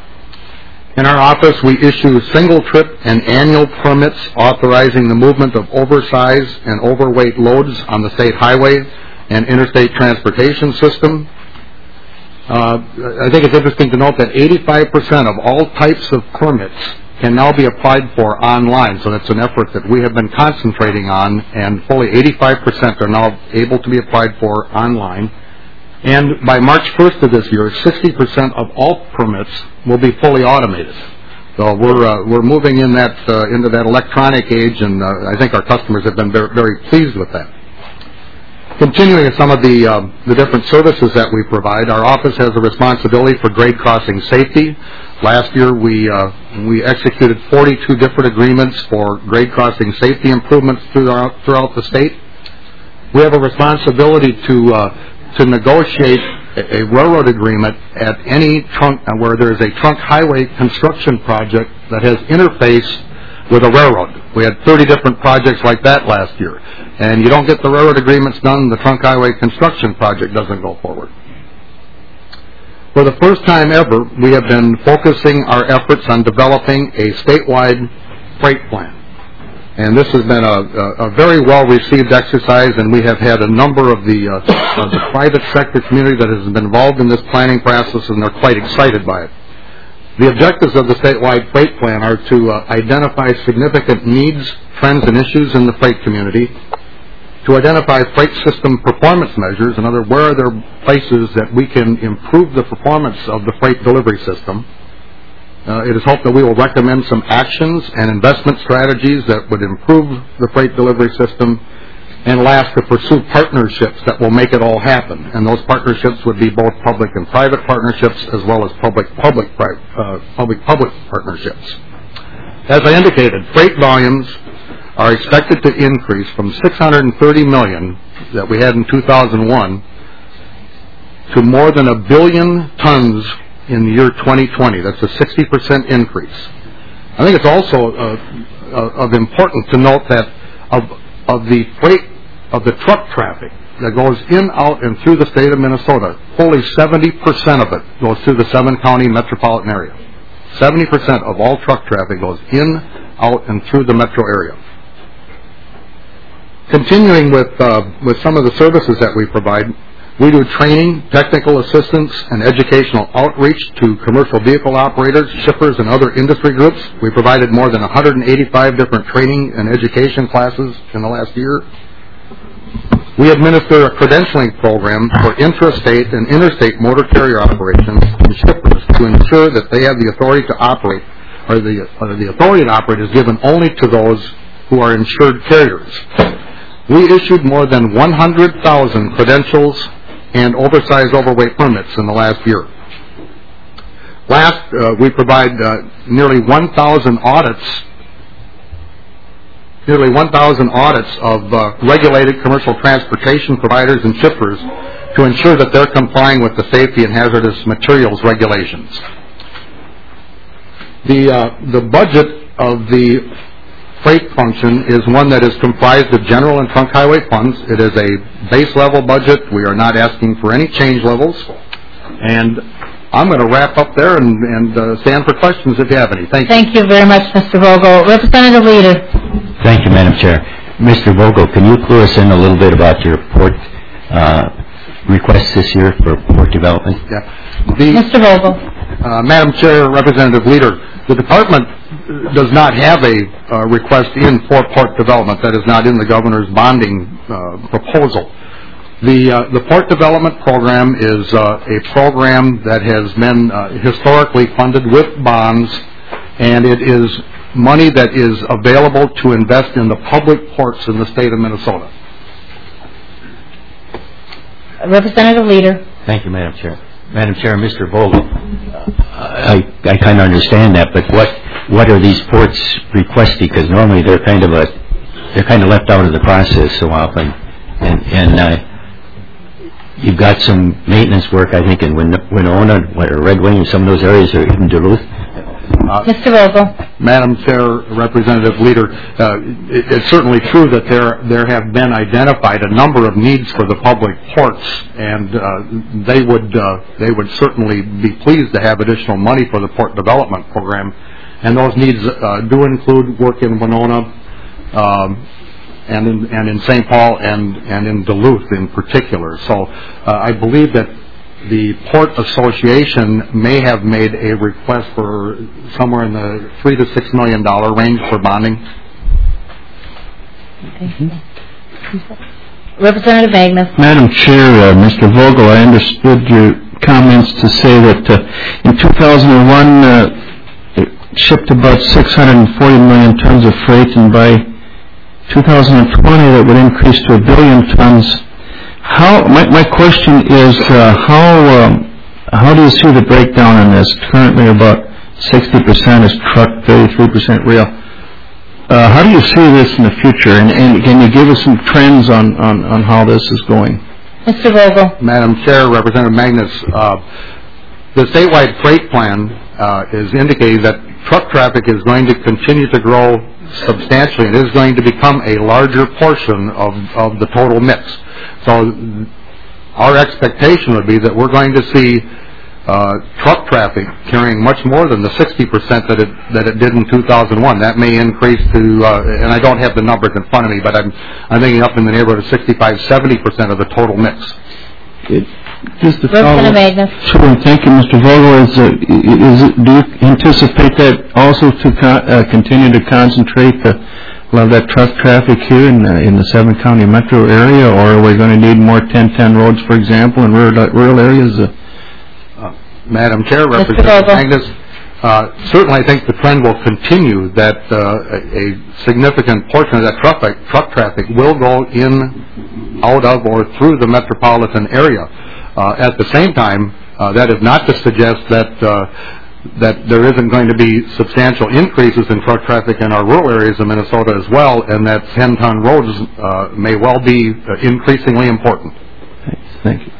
Speaker 12: In our office, we issue single-trip and annual permits authorizing the movement of oversized and overweight loads on the state highway and interstate transportation system. Uh, I think it's interesting to note that eighty-five percent of all types of permits can now be applied for online, so that's an effort that we have been concentrating on, and fully eighty-five percent are now able to be applied for online. And by March first of this year, sixty percent of all permits will be fully automated. So we're uh, we're moving in that uh, into that electronic age, and uh, I think our customers have been very, very pleased with that. Continuing with some of the uh, the different services that we provide, our office has a responsibility for grade crossing safety. Last year, we uh, we executed forty-two different agreements for grade crossing safety improvements throughout throughout the state. We have a responsibility to uh, to negotiate a railroad agreement at any trunk uh, where there is a trunk highway construction project that has interface with a railroad. We had thirty different projects like that last year. And you don't get the railroad agreements done, the trunk highway construction project doesn't go forward. For the first time ever, we have been focusing our efforts on developing a statewide freight plan. And this has been a, a, a very well-received exercise, and we have had a number of the, uh, of the private sector community that has been involved in this planning process, and they're quite excited by it. The objectives of the statewide freight plan are to uh, identify significant needs, trends, and issues in the freight community, to identify freight system performance measures, in other words, where are there places that we can improve the performance of the freight delivery system. Uh, it is hoped that we will recommend some actions and investment strategies that would improve the freight delivery system. And last, to pursue partnerships that will make it all happen. And those partnerships would be both public and private partnerships, as well as public-public uh, public-public partnerships. As I indicated, freight volumes are expected to increase from six hundred thirty million that we had in two thousand one to more than a billion tons in the year twenty twenty. That's a sixty percent increase. I think it's also uh, uh, of importance to note that of, of the freight, of the truck traffic that goes in, out, and through the state of Minnesota, fully seventy percent of it goes through the seven-county metropolitan area. seventy percent of all truck traffic goes in, out, and through the metro area. Continuing with, uh, with some of the services that we provide, we do training, technical assistance, and educational outreach to commercial vehicle operators, shippers, and other industry groups. We provided more than one hundred eighty-five different training and education classes in the last year. We administer a credentialing program for intrastate and interstate motor carrier operations and shippers to ensure that they have the authority to operate, or the, or the authority to operate is given only to those who are insured carriers. We issued more than one hundred thousand credentials and oversized overweight permits in the last year. Last, uh, we provide uh, nearly one thousand audits, nearly one thousand audits of uh, regulated commercial transportation providers and shippers to ensure that they're complying with the safety and hazardous materials regulations. The uh, the budget of the freight function is one that is comprised of general and trunk highway funds. It is a base level budget. We are not asking for any change levels. And I'm going to wrap up there and, and uh, stand for questions if you have any. Thank you.
Speaker 1: Thank you very much, Mister Vogel. Representative Leader.
Speaker 4: Thank you, Madam Chair. Mister Vogel, can you clue us in a little bit about your port uh, requests this year for port development?
Speaker 12: Yeah. The,
Speaker 1: Mister Vogel.
Speaker 12: Uh, Madam Chair, Representative Leader, the department does not have a uh, request in for port development. That is not in the governor's bonding uh, proposal. The uh, the port development program is uh, a program that has been uh, historically funded with bonds, and it is money that is available to invest in the public ports in the state of Minnesota.
Speaker 1: Representative Leader.
Speaker 4: Thank you, Madam Chair. Madam Chair, Mister Vogel, I, I kind of understand that, but what what are these ports requesting? Because normally they're kind of a they're kind of left out of the process so often, and and uh, you've got some maintenance work, I think, in Win- Winona or Red Wing, and some of those areas, or even Duluth.
Speaker 12: Uh,
Speaker 1: Mister Vogel.
Speaker 12: Madam Chair, Representative Leader, uh, it, it's certainly true that there there have been identified a number of needs for the public ports, and uh, they would uh, they would certainly be pleased to have additional money for the port development program, and those needs uh, do include work in Winona, um, and in and in Saint Paul and and in Duluth in particular. So uh, I believe that the Port Association may have made a request for somewhere in the three to six million dollar range for bonding.
Speaker 1: Okay. Representative Magnus.
Speaker 13: Madam Chair, uh, Mister Vogel, I understood your comments to say that uh, in two thousand one uh, it shipped about six hundred forty million tons of freight, and by two thousand twenty that would increase to a billion tons. How, my, my question is, uh, how um, how do you see the breakdown in this? Currently about sixty percent is truck, thirty-three percent rail. Uh, how do you see this in the future? And, and can you give us some trends on, on, on how this is going?
Speaker 1: Mister Vogel.
Speaker 12: Madam Chair, Representative Magnus, uh, the statewide freight plan uh, is indicating that truck traffic is going to continue to grow substantially. It is going to become a larger portion of, of the total mix. So our expectation would be that we're going to see uh, truck traffic carrying much more than the sixty percent that it that it did in two thousand one. That may increase to, uh, and I don't have the numbers in front of me, but I'm I'm thinking up in the neighborhood of sixty-five, seventy percent of the total mix.
Speaker 13: It, just to follow Sure, thank you, Mister Vogel. Is, uh, is it, do you anticipate that also to con- uh, continue to concentrate the a lot of that truck traffic here in, uh, in the seven county metro area, or are we going to need more ten ten roads, for example, in rural, rural areas? Uh,
Speaker 12: uh, Madam Chair, Representative Magnus, uh, certainly I think the trend will continue that uh, a, a significant portion of that traffic, truck traffic will go in, out of, or through the metropolitan area. Uh, at the same time, uh, that is not to suggest that uh, that there isn't going to be substantial increases in truck traffic in our rural areas of Minnesota as well, and that ten-ton roads uh, may well be uh, increasingly important.
Speaker 13: Thank you.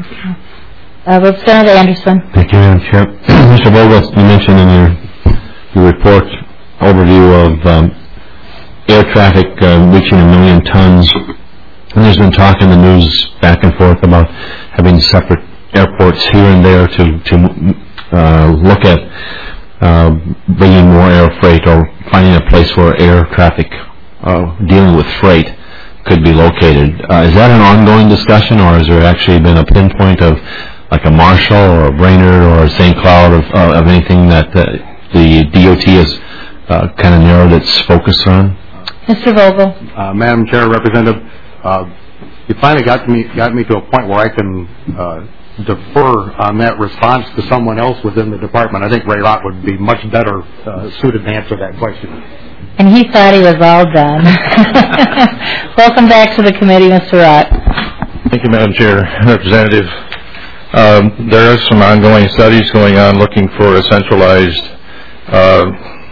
Speaker 1: Uh, Representative Anderson.
Speaker 9: Thank you, Madam Chair. Mister Vogel, you mentioned in your, your report overview of um, air traffic uh, reaching a million tons, and there's been talk in the news back and forth about having separate airports here and there to to Uh, look at uh, bringing more air freight or finding a place where air traffic uh, dealing with freight could be located. Uh, is that an ongoing discussion, or has there actually been a pinpoint of like a Marshall or a Brainerd or a Saint Cloud of, uh, of anything that uh, the D O T has uh, kind of narrowed its focus on?
Speaker 1: Mister Vogel.
Speaker 12: Uh, Madam Chair, Representative, uh, you finally got me got me to a point where I can uh, defer on that response to someone else within the department. I think Ray Rott would be much better uh, suited to answer that question.
Speaker 1: And he thought he was all done. Welcome back to the committee, Mister Rott.
Speaker 8: Thank you, Madam Chair. Representative, um, there are some ongoing studies going on looking for a centralized uh,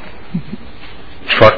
Speaker 8: truck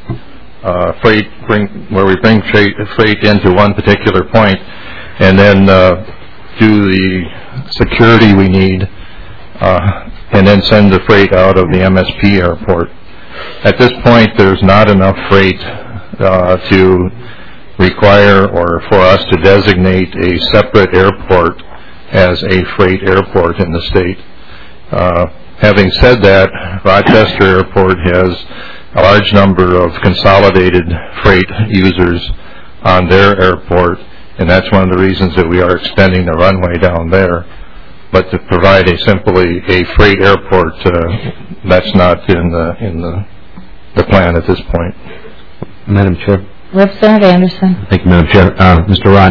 Speaker 8: uh, freight, bring, where we bring freight, freight into one particular point and then uh, do the security we need uh, and then send the freight out of the M S P airport. At this point, there's not enough freight uh, to require or for us to designate a separate airport as a freight airport in the state. Uh, having said that, Rochester Airport has a large number of consolidated freight users on their airport, and that's one of the reasons that we are extending the runway down there. But to provide a simply a freight airport, uh, that's not in the in the the plan at this point.
Speaker 9: Madam Chair.
Speaker 1: Representative Anderson.
Speaker 9: Thank you, Madam Chair. Uh, Mister Rott,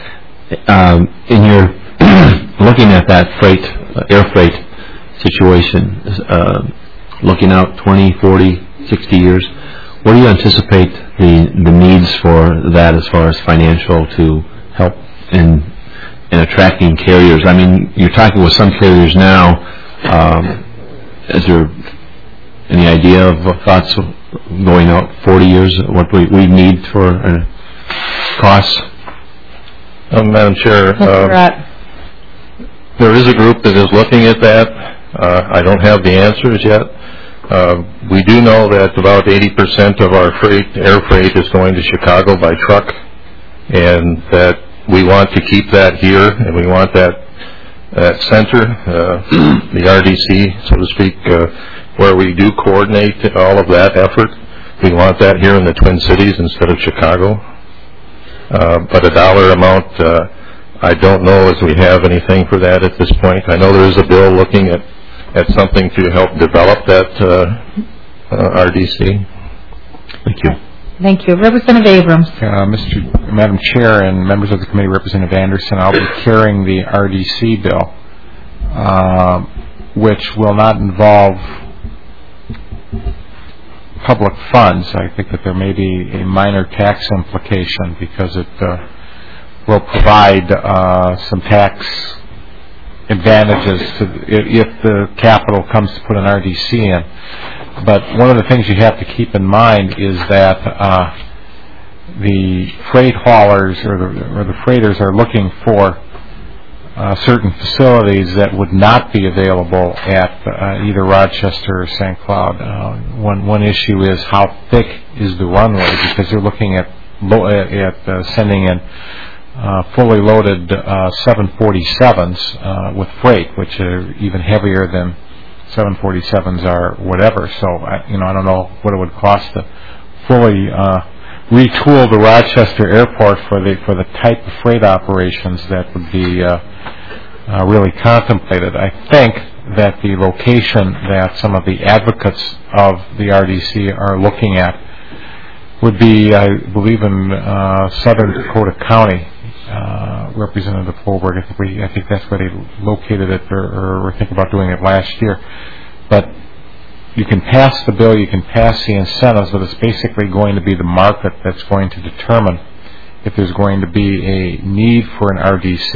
Speaker 9: um, in your looking at that freight, uh, air freight situation, uh, looking out twenty, forty, sixty years, what do you anticipate the, the needs for that as far as financial to help in, in attracting carriers? I mean, you're talking with some carriers now. Um, is there any idea of thoughts going out forty years, what we, we need for uh, costs?
Speaker 8: Uh, Madam Chair, uh, there is a group that is looking at that. Uh, I don't have the answers yet. Uh, we do know that about eighty percent of our freight, air freight is going to Chicago by truck, and that we want to keep that here, and we want that, that center, uh, the R D C, so to speak, uh, where we do coordinate all of that effort. We want that here in the Twin Cities instead of Chicago. Uh, but a dollar amount, uh, I don't know as we have anything for that at this point. I know there is a bill looking at, at something to help develop that uh, uh, R D C.
Speaker 9: Thank you.
Speaker 1: Thank you. Representative Abrams.
Speaker 14: Uh, Mister Madam Chair and members of the committee, Representative Anderson, I'll be carrying the R D C bill, uh, which will not involve public funds. I think that there may be a minor tax implication because it uh, will provide uh, some tax advantages to if the capital comes to put an R D C in. But one of the things you have to keep in mind is that uh, the freight haulers or the, or the freighters are looking for Uh, certain facilities that would not be available at uh, either Rochester or Saint Cloud. Uh, one one issue is how thick is the runway, because they're looking at lo- at uh, sending in uh, fully loaded uh, seven forty-sevens uh, with freight, which are even heavier than seven forty-sevens are, whatever. So I, you know, I don't know what it would cost to fully uh, retool the Rochester airport for the for the type of freight operations that would be uh, uh, really contemplated. I think that the location that some of the advocates of the R D C are looking at would be, I believe, in uh, southern Dakota County. Uh, Representative Holberg, I think, we, I think that's where they located it, or, or were thinking about doing it last year. But you can pass the bill, you can pass the incentives, but it's basically going to be the market that's going to determine if there's going to be a need for an R D C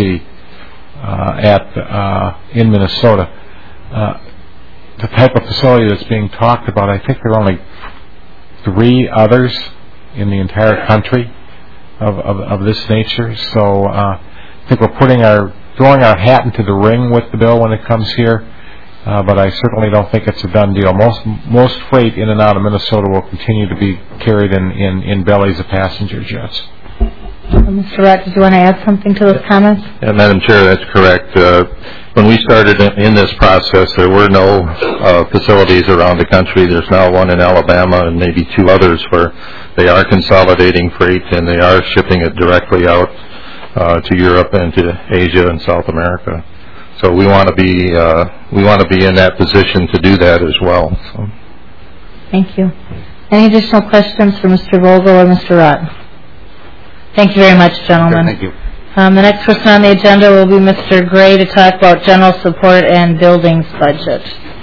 Speaker 14: uh, at uh, in Minnesota. Uh, the type of facility that's being talked about, I think there are only three others in the entire country of, of, of this nature. So uh, I think we're putting our throwing our hat into the ring with the bill when it comes here. Uh, but I certainly don't think it's a done deal. Most most freight in and out of Minnesota will continue to be carried in, in, in bellies of passenger jets.
Speaker 1: Mister Rott, did you want to add something to those comments?
Speaker 8: Yeah, Madam Chair, that's correct. Uh, when we started in, in this process, there were no uh, facilities around the country. There's now one in Alabama and maybe two others where they are consolidating freight and they are shipping it directly out uh, to Europe and to Asia and South America. So we want to be uh, we want to be in that position to do that as well. So.
Speaker 1: Thank you. Any additional questions for Mister Vogel or Mister Rott? Thank you very much, gentlemen.
Speaker 12: Sure, thank you.
Speaker 1: Um, the next person on the agenda will be Mister Gray to talk about general support and buildings budget.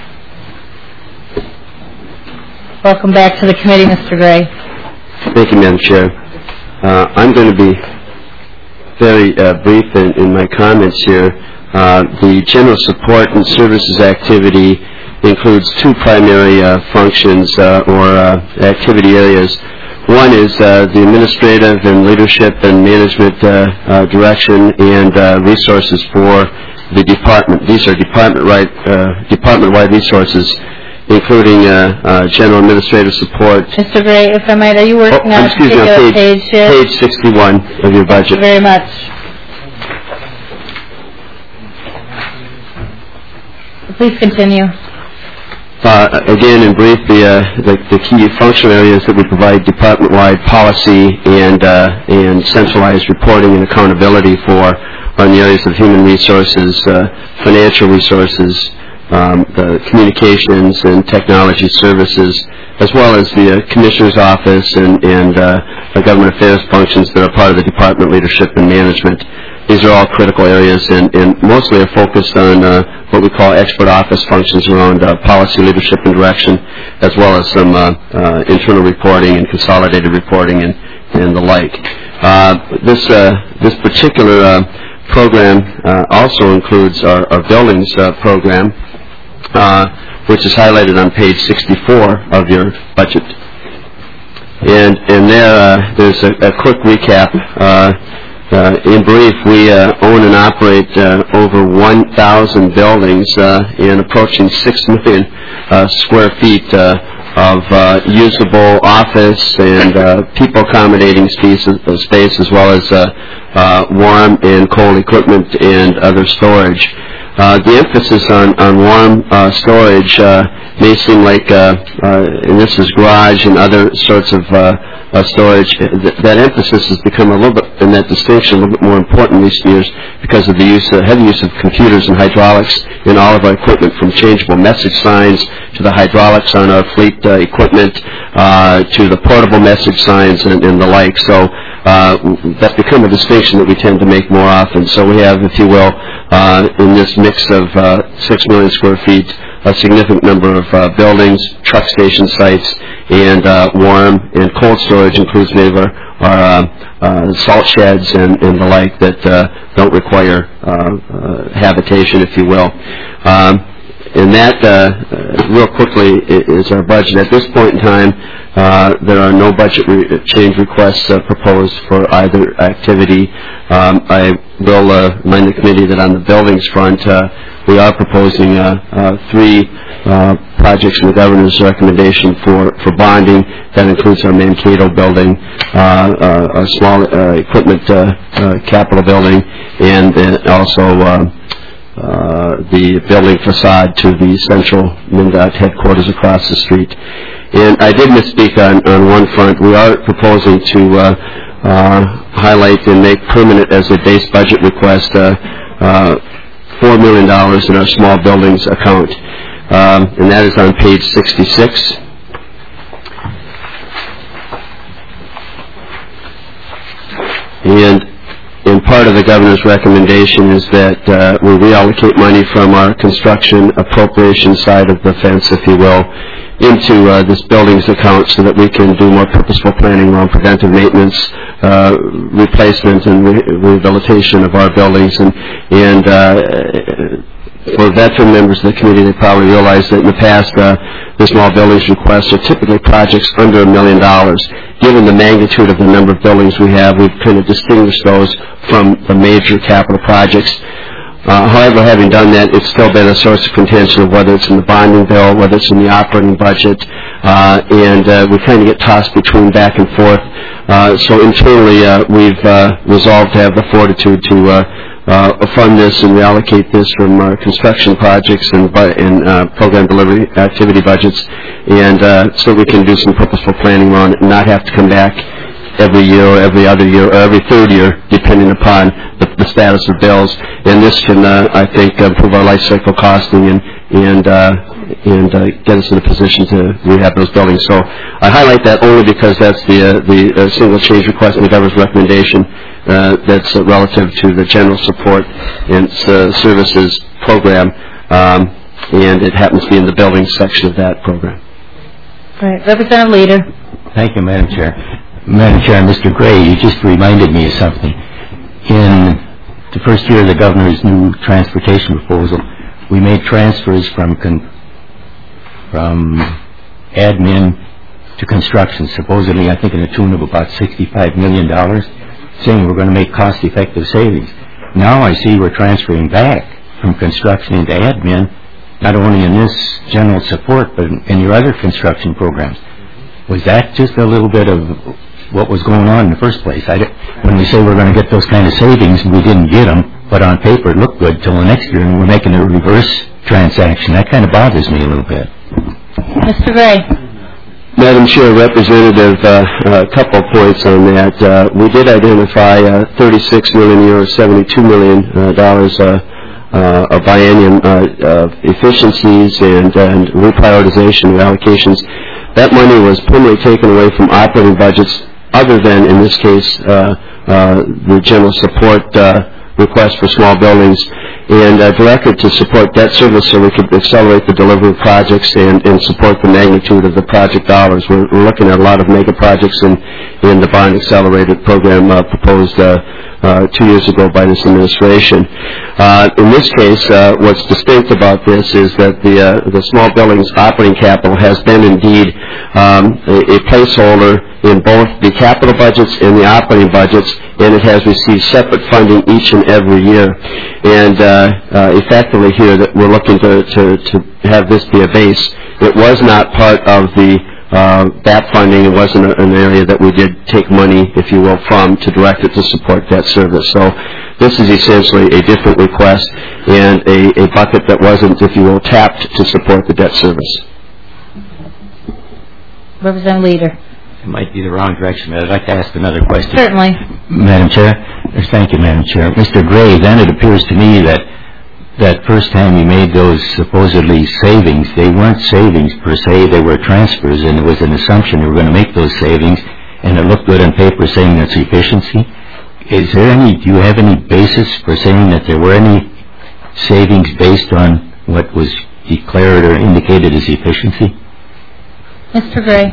Speaker 1: Welcome back to the committee, Mister Gray.
Speaker 7: Thank you, Madam Chair. Uh, I'm going to be very uh, brief in, in my comments here. Uh, the general support and services activity includes two primary uh, functions uh, or uh, activity areas. One is uh, the administrative and leadership and management uh, uh, direction and uh, resources for the department. These are department-wide uh, department-wide resources, including uh, uh, general administrative support.
Speaker 1: Mister Gray, if I might, are you working
Speaker 7: oh,
Speaker 1: on a
Speaker 7: excuse me,
Speaker 1: particular
Speaker 7: on page,
Speaker 1: page here?
Speaker 7: Page sixty-one of your budget.
Speaker 1: Thank you very much. Please continue.
Speaker 7: Uh, again, in brief, the, uh, the, the key functional areas that we provide department-wide policy and uh, and centralized reporting and accountability for are in the areas of human resources, uh, financial resources, um, the communications and technology services, as well as the uh, Commissioner's Office and, and uh, the government affairs functions that are part of the department leadership and management. These are all critical areas and, and mostly are focused on uh, what we call expert office functions around uh, policy, leadership, and direction, as well as some uh, uh, internal reporting and consolidated reporting and, and the like. Uh, this, uh, this particular uh, program uh, also includes our, our buildings uh, program, uh, which is highlighted on page sixty-four of your budget. And, and there, uh, there's a, a quick recap. Uh, Uh, in brief, we uh, own and operate uh, over one thousand buildings uh, and approaching six million uh, square feet uh, of uh, usable office and uh, people accommodating space, uh, space as well as uh, uh, warm and cold equipment and other storage. Uh, the emphasis on, on warm uh, storage uh, may seem like, uh, uh, and this is garage and other sorts of uh, uh, storage, th- that emphasis has become a little bit, and that distinction a little bit more important in recent years because of the use, uh, heavy use of computers and hydraulics in all of our equipment, from changeable message signs to the hydraulics on our fleet uh, equipment uh, to the portable message signs and, and the like. So uh, that's become a distinction that we tend to make more often. So we have, if you will, uh, in this mix of uh, six million square feet, a significant number of uh, buildings, truck station sites, and uh, warm and cold storage includes many of our, our uh, uh, salt sheds and, and the like that uh, don't require uh, uh, habitation, if you will. Um, and that, uh, uh, real quickly, is our budget. At this point in time, uh, there are no budget re- change requests uh, proposed for either activity. Um, I will uh, remind the committee that on the buildings front, uh, we are proposing uh, uh, three uh, projects in the governor's recommendation for, for bonding. That includes our Mankato building, uh, uh, our small uh, equipment uh, uh, capital building, and uh, also uh, uh, the building facade to the central MnDOT headquarters across the street. And I did misspeak on, on one front. We are proposing to uh, uh, highlight and make permanent as a base budget request uh, uh, four million dollars in our small buildings account, um, and that is on page sixty-six. And, and part of the governor's recommendation is that uh, we reallocate money from our construction appropriation side of the fence, if you will, into uh, this buildings account so that we can do more purposeful planning around preventive maintenance, uh, replacement and re- rehabilitation of our buildings. And, and uh, for veteran members of the committee, they probably realize that in the past, uh, the small buildings requests are typically projects under a million dollars. Given the magnitude of the number of buildings we have, we've kind of distinguished those from the major capital projects. Uh, however, having done that, it's still been a source of contention of whether it's in the bonding bill, whether it's in the operating budget, uh, and uh, we kind of get tossed between back and forth. Uh, so internally, uh, we've uh, resolved to have the fortitude to uh, uh, fund this and reallocate this from our construction projects and, bu- and uh, program delivery activity budgets, and uh, so we can do some purposeful planning around it and not have to come back every year or every other year or every third year, depending upon the, the status of bills. And this can, uh, I think, improve our life cycle costing and and uh, and uh, get us in a position to rehab those buildings. So I highlight that only because that's the uh, the uh, single change request in the governor's recommendation uh, that's uh, relative to the general support and uh, services program, um, and it happens to be in the buildings section of that program.
Speaker 1: All right, Representative Leader.
Speaker 4: Thank you, Madam Chair. Madam Chair, Mister Gray, you just reminded me of something. in the first year of the governor's new transportation proposal, we made transfers from con- from admin to construction, supposedly I think in the tune of about sixty-five million dollars, saying we're going to make cost-effective savings. Now I see we're transferring back from construction into admin, not only in this general support, but in your other construction programs. Was that just a little bit of what was going on in the first place? I when we say we're going to get those kind of savings, we didn't get them, but on paper it looked good till the next year, and we're making a reverse transaction. That kind of bothers me a little bit.
Speaker 1: Mister Gray.
Speaker 7: Madam Chair, Representative, uh, a couple of points on that. Uh, we did identify uh, thirty-six million euros, seventy-two million dollars uh, uh, of biennium uh, uh, efficiencies and, and reprioritization of allocations. That money was permanently taken away from operating budgets, other than, in this case, uh, uh, the general support uh, request for small buildings, and uh, directed to support debt service so we could accelerate the delivery of projects and, and support the magnitude of the project dollars. We're, we're looking at a lot of mega projects in, in the bond accelerated program uh, proposed uh, uh, two years ago by this administration. Uh, in this case, uh, what's distinct about this is that the, uh, the small buildings operating capital has been indeed um, a, a placeholder in both the capital budgets and the operating budgets, and it has received separate funding each and every year. And uh, uh, effectively here, that we're looking to, to, to have this be a base. It was not part of the uh, that funding. It wasn't a, an area that we did take money, if you will, from to direct it to support that service. So this is essentially a different request and a, a bucket that wasn't, if you will, tapped to support the debt service.
Speaker 1: Representative Leader.
Speaker 4: It might be the wrong direction, but I'd like to ask another question.
Speaker 1: Certainly.
Speaker 4: Madam Chair. Thank you, Madam Chair. Mister Gray, then it appears to me that that first time you made those supposedly savings, they weren't savings per se, they were transfers, and it was an assumption you were going to make those savings, and it looked good on paper saying that's efficiency. Is there any, do you have any basis for saying that there were any savings based on what was declared or indicated as efficiency?
Speaker 1: Mister Gray.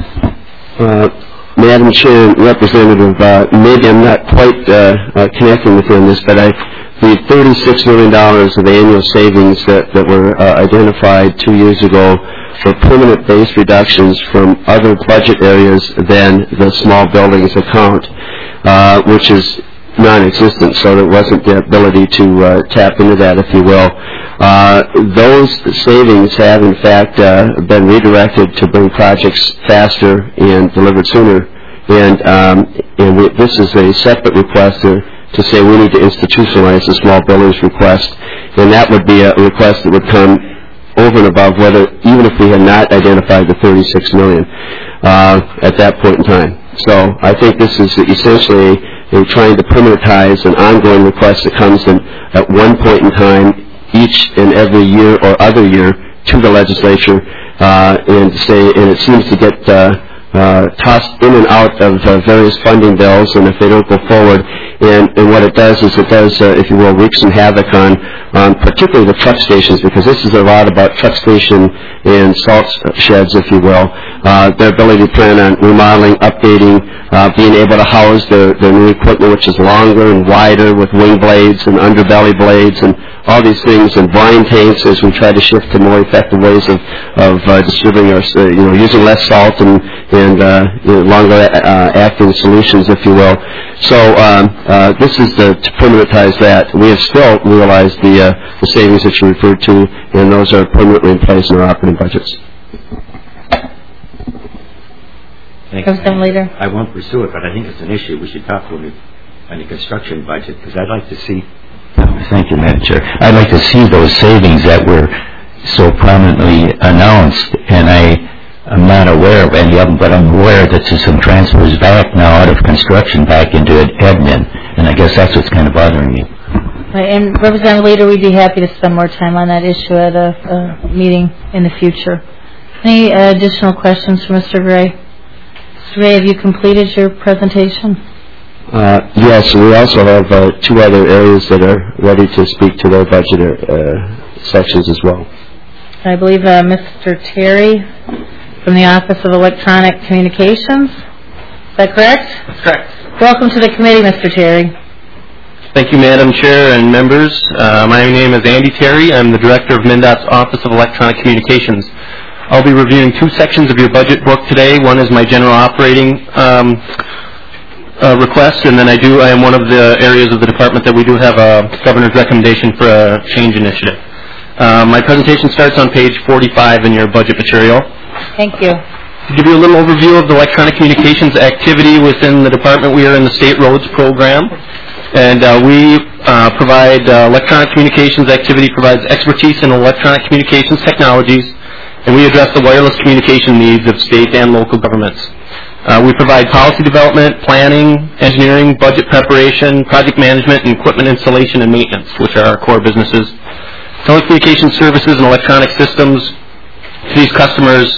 Speaker 7: Uh, Madam Chair, Representative, uh, maybe I'm not quite uh, uh, connecting with you on this, but I, the thirty-six million dollars of annual savings that, that were uh, identified two years ago for permanent base reductions from other budget areas than the small buildings account, uh, which is non-existent, so there wasn't the ability to uh, tap into that, if you will. Uh, those savings have, in fact, uh, been redirected to bring projects faster and delivered sooner. And, um, and we, this is a separate request to, to say we need to institutionalize the small buildings request. And that would be a request that would come over and above whether, even if we had not identified the thirty-six million uh, at that point in time. So I think this is essentially a trying to permanentize an ongoing request that comes in at one point in time each and every year or other year to the legislature, uh, and say, and it seems to get uh, uh, tossed in and out of uh, various funding bills, and if they don't go forward, and, and what it does is it does, uh, if you will, wreak some havoc on, um, particularly the truck stations, because this is a lot about truck station and salt sheds, if you will, uh, their ability to plan on remodeling, updating, uh, being able to house their, their new equipment, which is longer and wider with wing blades and underbelly blades and all these things, and brine tanks as we try to shift to more effective ways of, of uh, distributing our, uh, you know, using less salt and, and uh, you know, longer uh, acting solutions, if you will. So um, uh, this is the, to permanentize that. We have still realized the, uh, the savings that you referred to, and those are permanently in place in our operating budgets.
Speaker 4: Thank you. Leader. I won't pursue it, but I think it's an issue we should talk about on the construction budget, because I'd like to see. Thank you, Madam Chair. I'd like to see those savings that were so prominently announced, and I am not aware of any of them, but I'm aware that there's some transfers back now out of construction back into admin, and I guess that's what's kind of bothering me.
Speaker 1: Right, and Representative Leader, we'd be happy to spend more time on that issue at a, a meeting in the future. Any uh, additional questions for Mister Gray? Mister Gray, have you completed your presentation?
Speaker 7: Uh, yes, we also have uh, two other areas that are ready to speak to their budget uh, sections as well.
Speaker 1: I believe uh, Mister Terry from the Office of Electronic Communications. Is that correct?
Speaker 15: That's correct.
Speaker 1: Welcome to the committee, Mister Terry.
Speaker 15: Thank you, Madam Chair and members. Uh, my name is Andy Terry. I'm the Director of MnDOT's Office of Electronic Communications. I'll be reviewing two sections of your budget book today. One is my general operating um, uh, request, and then I do I am one of the areas of the department that we do have a governor's recommendation for a change initiative. Uh, my presentation starts on page forty-five in your budget material.
Speaker 1: Thank you.
Speaker 15: To give you a little overview of the electronic communications activity within the department, we are in the State Roads Program. And uh, we uh, provide uh, electronic communications activity, provides expertise in electronic communications technologies, and we address the wireless communication needs of state and local governments. Uh, we provide policy development, planning, engineering, budget preparation, project management, and equipment installation and maintenance, which are our core businesses. Telecommunications services and electronic systems to these customers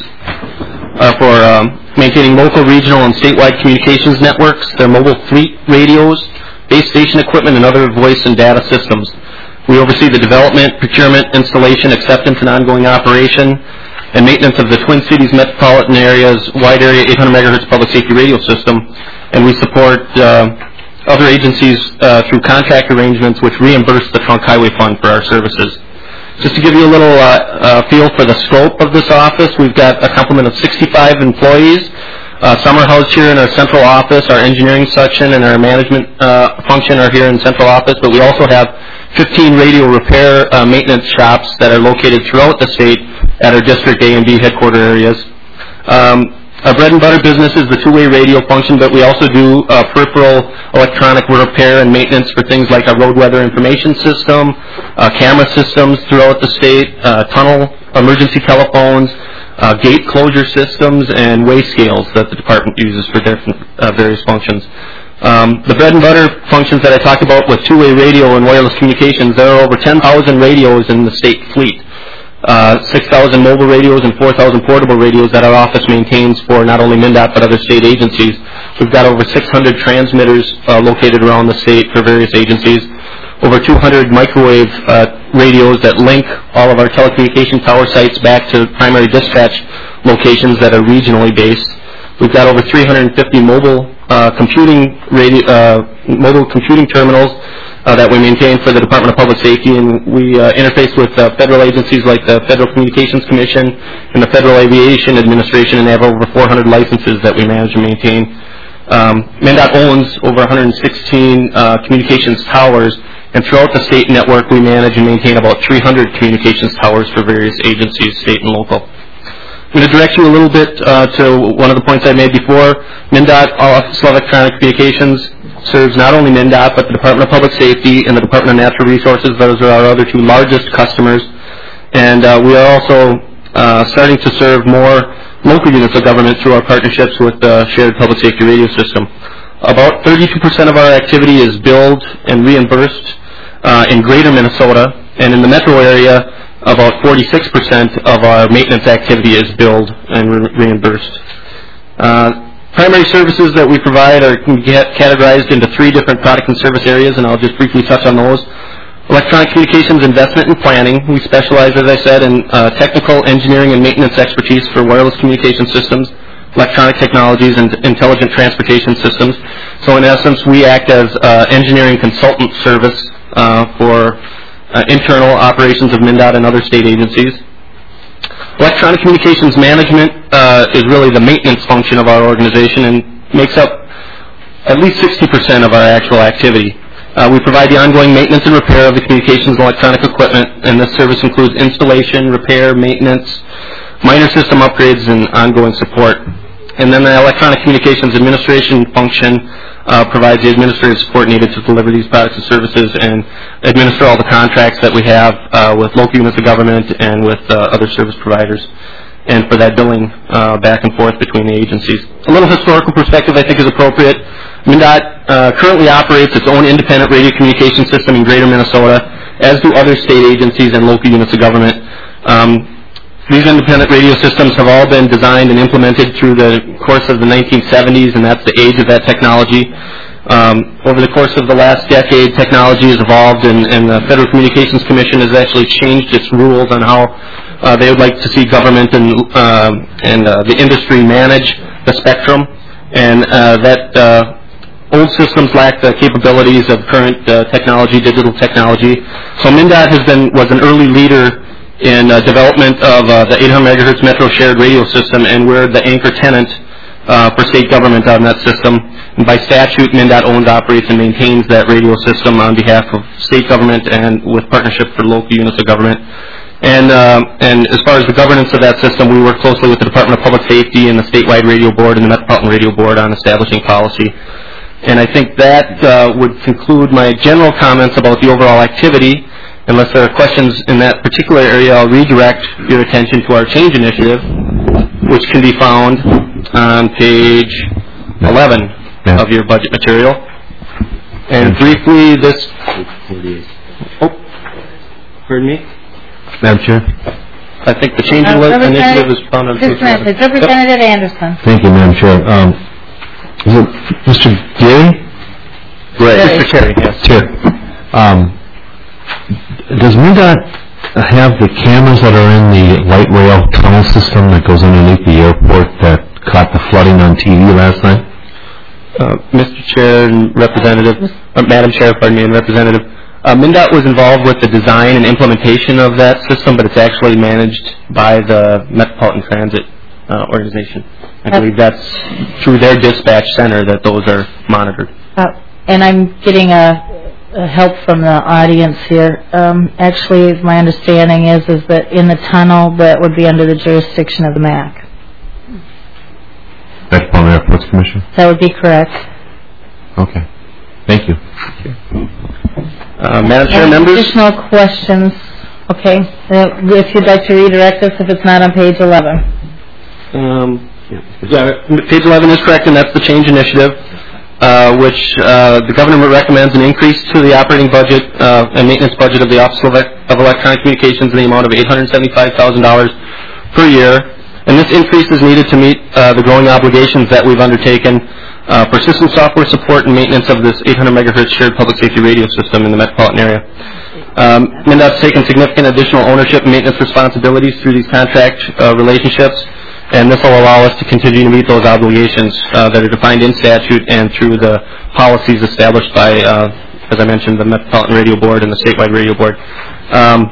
Speaker 15: are for um, maintaining local, regional, and statewide communications networks, their mobile fleet radios, base station equipment, and other voice and data systems. We oversee the development, procurement, installation, acceptance, and ongoing operation, and maintenance of the Twin Cities metropolitan area's wide area eight hundred megahertz public safety radio system, and we support uh, other agencies uh, through contract arrangements which reimburse the Trunk Highway Fund for our services. Just to give you a little uh, uh, feel for the scope of this office, we've got a complement of sixty-five employees. Uh, some are housed here in our central office. Our engineering section and our management uh, function are here in central office, but we also have fifteen radio repair uh, maintenance shops that are located throughout the state at our District A and B headquarter areas. Um, our bread and butter business is the two-way radio function, but we also do uh, peripheral electronic repair and maintenance for things like our road weather information system, uh, camera systems throughout the state, uh, tunnel emergency telephones, Uh, gate closure systems, and weigh scales that the department uses for different uh, various functions. Um, the bread and butter functions that I talked about with two-way radio and wireless communications, there are over ten thousand radios in the state fleet, uh, six thousand mobile radios and four thousand portable radios that our office maintains for not only MnDOT but other state agencies. We've got over six hundred transmitters uh, located around the state for various agencies, over two hundred microwave uh, radios that link all of our telecommunication tower sites back to primary dispatch locations that are regionally based. We've got over three hundred fifty mobile uh, computing radio, uh, mobile computing terminals uh, that we maintain for the Department of Public Safety, and we uh, interface with uh, federal agencies like the Federal Communications Commission and the Federal Aviation Administration, and they have over four hundred licenses that we manage and maintain. Um, MnDOT owns over one hundred sixteen uh, communications towers, and throughout the state network, we manage and maintain about three hundred communications towers for various agencies, state and local. I'm going to direct you a little bit uh, to one of the points I made before. MnDOT Office of Electronic Communications serves not only MnDOT, but the Department of Public Safety and the Department of Natural Resources. Those are our other two largest customers. And uh, we are also uh, starting to serve more local units of government through our partnerships with the Shared Public Safety Radio System. About thirty-two percent of our activity is billed and reimbursed Uh, in greater Minnesota, and in the metro area, about forty-six percent of our maintenance activity is billed and re- reimbursed. Uh, primary services that we provide are can get categorized into three different product and service areas, and I'll just briefly touch on those. Electronic communications investment and planning. We specialize, as I said, in uh, technical engineering and maintenance expertise for wireless communication systems, electronic technologies, and intelligent transportation systems. So in essence, we act as uh, engineering consultant service Uh, for uh, internal operations of MnDOT and other state agencies. Electronic communications management uh, is really the maintenance function of our organization and makes up at least sixty percent of our actual activity. Uh, we provide the ongoing maintenance and repair of the communications and electronic equipment, and this service includes installation, repair, maintenance, minor system upgrades, and ongoing support. And then the electronic communications administration function Uh, provides the administrative support needed to deliver these products and services and administer all the contracts that we have uh, with local units of government and with uh, other service providers, and for that billing uh, back and forth between the agencies. A little historical perspective I think is appropriate. MnDOT uh, currently operates its own independent radio communication system in greater Minnesota, as do other state agencies and local units of government. Um, These independent radio systems have all been designed and implemented through the course of the nineteen seventies, and that's the age of that technology. Um, over the course of the last decade, technology has evolved, and, and the Federal Communications Commission has actually changed its rules on how uh, they would like to see government and, uh, and uh, the industry manage the spectrum. And uh, that uh, old systems lack the capabilities of current uh, technology, digital technology. So MnDOT has been was an early leader in uh, development of uh, the eight hundred megahertz Metro Shared Radio System, and we're the anchor tenant uh, for state government on that system. And by statute, MnDOT owns, operates, and maintains that radio system on behalf of state government and with partnership for local units of government. And uh, and as far as the governance of that system, we work closely with the Department of Public Safety and the statewide radio board and the Metropolitan Radio Board on establishing policy. And I think that uh, would conclude my general comments about the overall activity. Unless there are questions in that particular area, I'll redirect your attention to our change initiative, which can be found on page eleven yeah. of your budget material. And briefly, this... Oh, pardon me?
Speaker 9: Madam Chair.
Speaker 15: I think the change
Speaker 1: Uh,
Speaker 15: initiative is found on page eleven.
Speaker 1: Representative Anderson.
Speaker 9: Thank you, Madam Chair. Um, is it Mister Gary?
Speaker 15: Right. Mister Terry, yes.
Speaker 9: Chair. Um, does MnDOT have the cameras that are in the light rail tunnel system that goes underneath the airport that caught the flooding on T V last night?
Speaker 15: Uh, Mister Chair and Representative, uh, Madam Chair, pardon me, and Representative, uh, MnDOT was involved with the design and implementation of that system, but it's actually managed by the Metropolitan Transit uh, Organization. I believe that's through their dispatch center that those are monitored.
Speaker 1: Uh, and I'm getting a, a help from the audience here. Um, actually, my understanding is is that in the tunnel that would be under the jurisdiction of the M A C.
Speaker 9: Metropolitan Airports Commission?
Speaker 1: That would be correct.
Speaker 9: Okay. Thank you.
Speaker 15: Uh, Madam Chair,
Speaker 1: Any
Speaker 15: members?
Speaker 1: Additional questions? Okay. Uh, if you'd like to redirect us, if it's not on page eleven.
Speaker 15: Um, yeah, page eleven is correct, and that's the change initiative, uh, which uh, the government recommends an increase to the operating budget uh, and maintenance budget of the Office of, of Electronic Communications in the amount of eight hundred seventy-five thousand dollars per year. And this increase is needed to meet uh, the growing obligations that we've undertaken uh, for system software support and maintenance of this eight hundred megahertz shared public safety radio system in the metropolitan area. Um, MnDOT's taken significant additional ownership and maintenance responsibilities through these contract uh, relationships, and this will allow us to continue to meet those obligations uh, that are defined in statute and through the policies established by, uh, as I mentioned, the Metropolitan Radio Board and the statewide radio board. Um,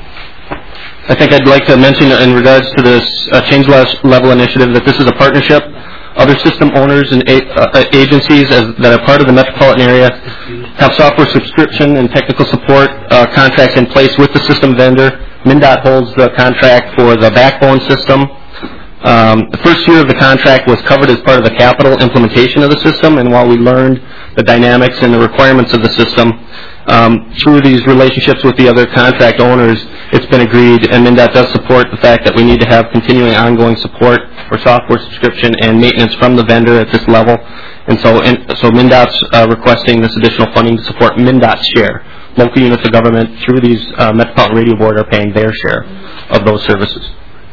Speaker 15: I think I'd like to mention in regards to this uh, change level initiative that this is a partnership. Other system owners and a- uh, agencies as, that are part of the metropolitan area have software subscription and technical support uh, contracts in place with the system vendor. MnDOT holds the contract for the backbone system. Um, the first year of the contract was covered as part of the capital implementation of the system, and while we learned the dynamics and the requirements of the system, um, through these relationships with the other contract owners, it's been agreed, and MnDOT does support the fact that we need to have continuing ongoing support for software subscription and maintenance from the vendor at this level. And so, in, so MnDOT's uh, requesting this additional funding to support MnDOT's share. Local units of government through these uh, Metropolitan Radio Board are paying their share of those services.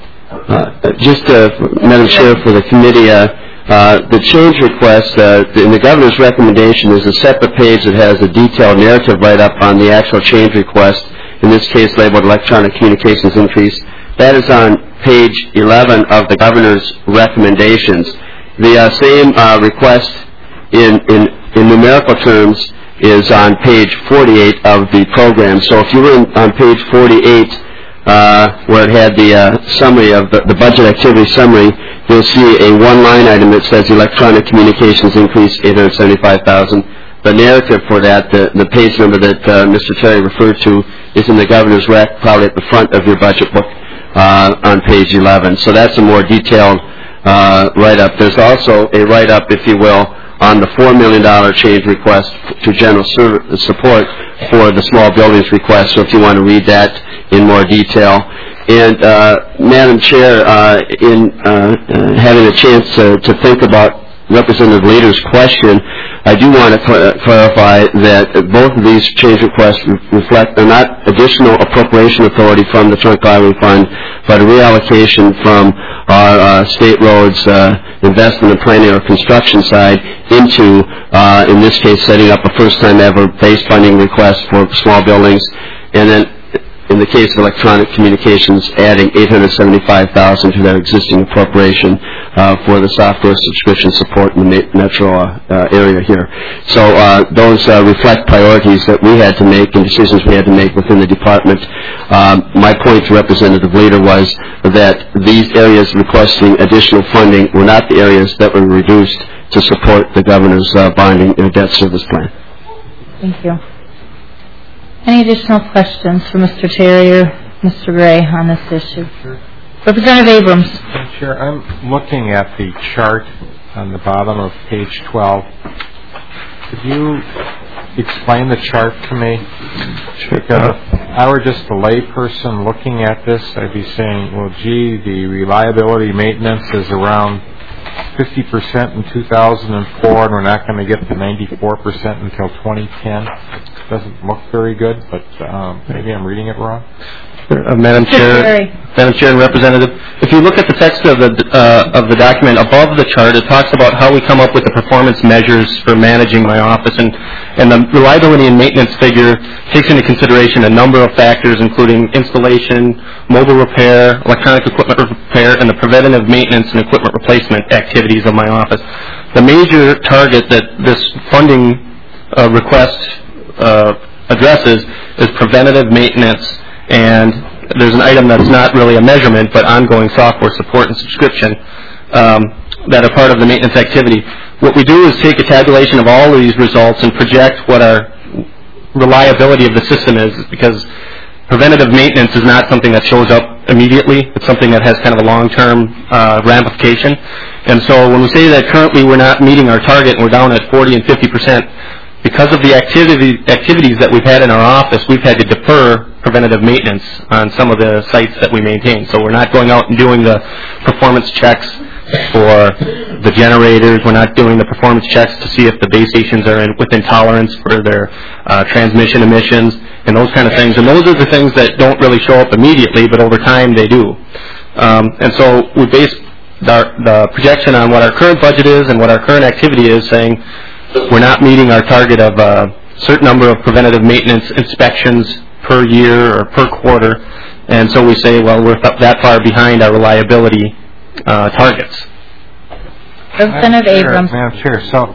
Speaker 7: Uh, just, uh, Madam Chair, for the committee, uh, uh, the change request uh, in the governor's recommendation is a separate page that has a detailed narrative write-up on the actual change request, in this case labeled electronic communications increase. That is on page eleven of the governor's recommendations. The uh, same uh, request in, in, in numerical terms is on page forty-eight of the program. So if you were in, on page forty-eight, Uh, where it had the uh, summary of the, the budget activity summary, you'll see a one-line item that says electronic communications increase eight hundred seventy-five thousand dollars. The narrative for that, the, the page number that uh, Mister Terry referred to, is in the governor's rec, probably at the front of your budget book uh, on page eleven. So that's a more detailed uh, write-up. There's also a write-up, if you will, on the four million dollars change request to general support for the small buildings request, so if you want to read that in more detail. And, uh, Madam Chair, uh, in uh, uh, having a chance to, to think about Representative Leder's question, I do want to cl- clarify that both of these change requests re- reflect are not additional appropriation authority from the Trunk Highway Fund, but a reallocation from our uh, state roads uh, investment and planning or construction side into, uh, in this case, setting up a first-time ever base funding request for small buildings, and then in the case of electronic communications, adding eight hundred seventy-five thousand dollars to their existing appropriation. uh, for the software subscription support in the metro uh, area here. So uh, those uh, reflect priorities that we had to make and decisions we had to make within the department. Um, my point to Representative Leader was that these areas requesting additional funding were not the areas that were reduced to support the governor's uh, bonding and debt service plan.
Speaker 1: Thank you. Any additional questions for Mister Terry or Mister Gray on this issue? Sure. Representative Abrams.
Speaker 14: Madam Chair, I'm looking at the chart on the bottom of page twelve. Could you explain the chart to me? Sure. Because if I were just a layperson looking at this, I'd be saying, well, gee, the reliability maintenance is around fifty percent in two thousand four, and we're not going to get to ninety-four percent until twenty ten. Doesn't look very good, but um, maybe I'm reading it wrong.
Speaker 15: Uh, Madam Chair, Madam Chair and Representative, if you look at the text of the uh, of the document above the chart, it talks about how we come up with the performance measures for managing my office, and and the reliability and maintenance figure takes into consideration a number of factors, including installation, mobile repair, electronic equipment repair, and the preventative maintenance and equipment replacement activities of my office. The major target that this funding uh, request uh, addresses is preventative maintenance. And there's an item that's not really a measurement, but ongoing software support and subscription um, that are part of the maintenance activity. What we do is take a tabulation of all of these results and project what our reliability of the system is, because preventative maintenance is not something that shows up immediately. It's something that has kind of a long-term uh, ramification. And so when we say that currently we're not meeting our target and we're down at forty and fifty percent, because of the activity, activities that we've had in our office, we've had to defer preventative maintenance on some of the sites that we maintain. So we're not going out and doing the performance checks for the generators. We're not doing the performance checks to see if the base stations are in, within tolerance for their uh, transmission emissions and those kind of things. And those are the things that don't really show up immediately, but over time they do. Um, and so we base the, the projection on what our current budget is and what our current activity is, saying we're not meeting our target of a certain number of preventative maintenance inspections per year or per quarter, and so we say, well, we're th- that far behind our reliability uh, targets.
Speaker 1: Representative Abrams.
Speaker 14: Madam Chair, so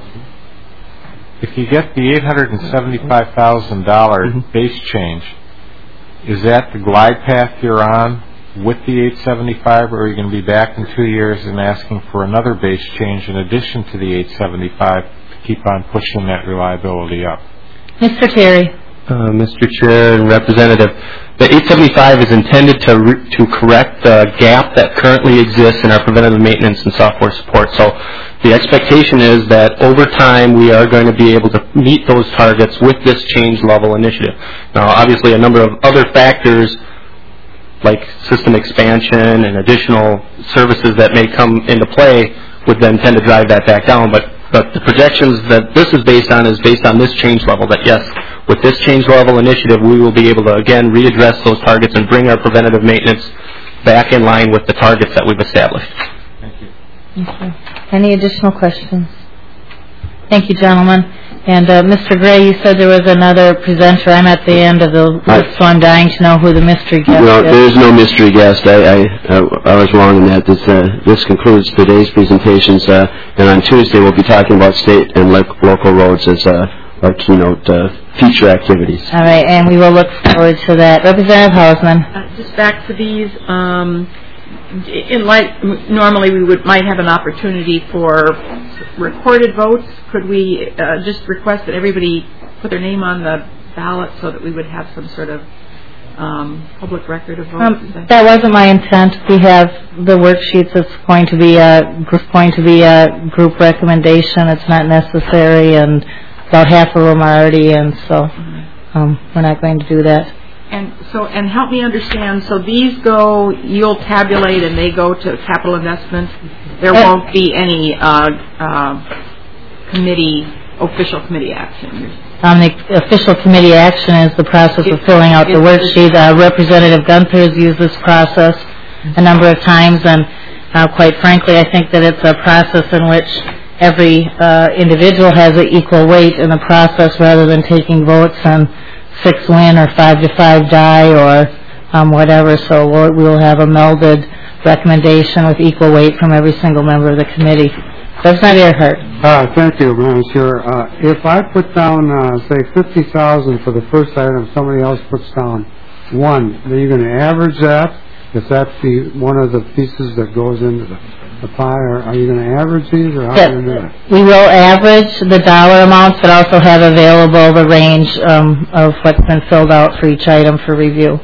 Speaker 14: if you get the eight hundred seventy-five thousand dollars mm-hmm. base change, is that the glide path you're on with the eight hundred seventy-five, or are you going to be back in two years and asking for another base change in addition to the eight hundred seventy-five to keep on pushing that reliability up?
Speaker 1: Mister Terry.
Speaker 15: Uh, Mister Chair and Representative, the eight hundred seventy-five is intended to re- to correct the gap that currently exists in our preventative maintenance and software support. So the expectation is that over time we are going to be able to meet those targets with this change level initiative. Now, obviously, a number of other factors like system expansion and additional services that may come into play would then tend to drive that back down. But But the projections that this is based on is based on this change level, that yes, with this change level initiative, we will be able to, again, readdress those targets and bring our preventative maintenance back in line with the targets that we've established.
Speaker 14: Thank you.
Speaker 1: Thank you. Any additional questions? Thank you, gentlemen. And uh, Mister Gray, you said there was another presenter. I'm at the end of the list, so I'm dying to know who the mystery guest
Speaker 7: no,
Speaker 1: is.
Speaker 7: No, there is no mystery guest. I, I, I was wrong in that. This, uh, this concludes today's presentations, uh, and on Tuesday we'll be talking about state and lo- local roads as uh, our keynote uh, feature activities.
Speaker 1: All right, and we will look forward to that. Representative Hausman.
Speaker 5: Uh, just back to these. Um, in light, normally we would might have an opportunity for recorded votes. Could we uh, just request that everybody put their name on the ballot so that we would have some sort of um, public record of votes?
Speaker 1: Um, that wasn't my intent. We have the worksheets. It's going to be a it's going to be a group recommendation. It's not necessary, and about half of them are already in, so um, we're not going to do that.
Speaker 5: And so, and help me understand. So these go, you'll tabulate, and they go to capital investment. There uh, won't be any uh, uh, committee, official committee action.
Speaker 1: Um, the official committee action is the process it, of filling out the worksheet. Uh, Representative Gunther has used this process a number of times, and uh, quite frankly, I think that it's a process in which every uh, individual has an equal weight in the process, rather than taking votes and six win or five to five die or um, whatever. So we'll, we'll have a melded recommendation with equal weight from every single member of the committee. Representative Earhart.
Speaker 10: Uh, thank you, Madam Chair. Uh, if I put down, uh, say, fifty thousand for the first item, somebody else puts down one, are you going to average that? If that's the one of the pieces that goes into the, the pie, or are you going to average these, or how
Speaker 1: Yes.
Speaker 10: are you going to do that?
Speaker 1: We will average the dollar amounts, but also have available the range um, of what's been filled out for each item for review.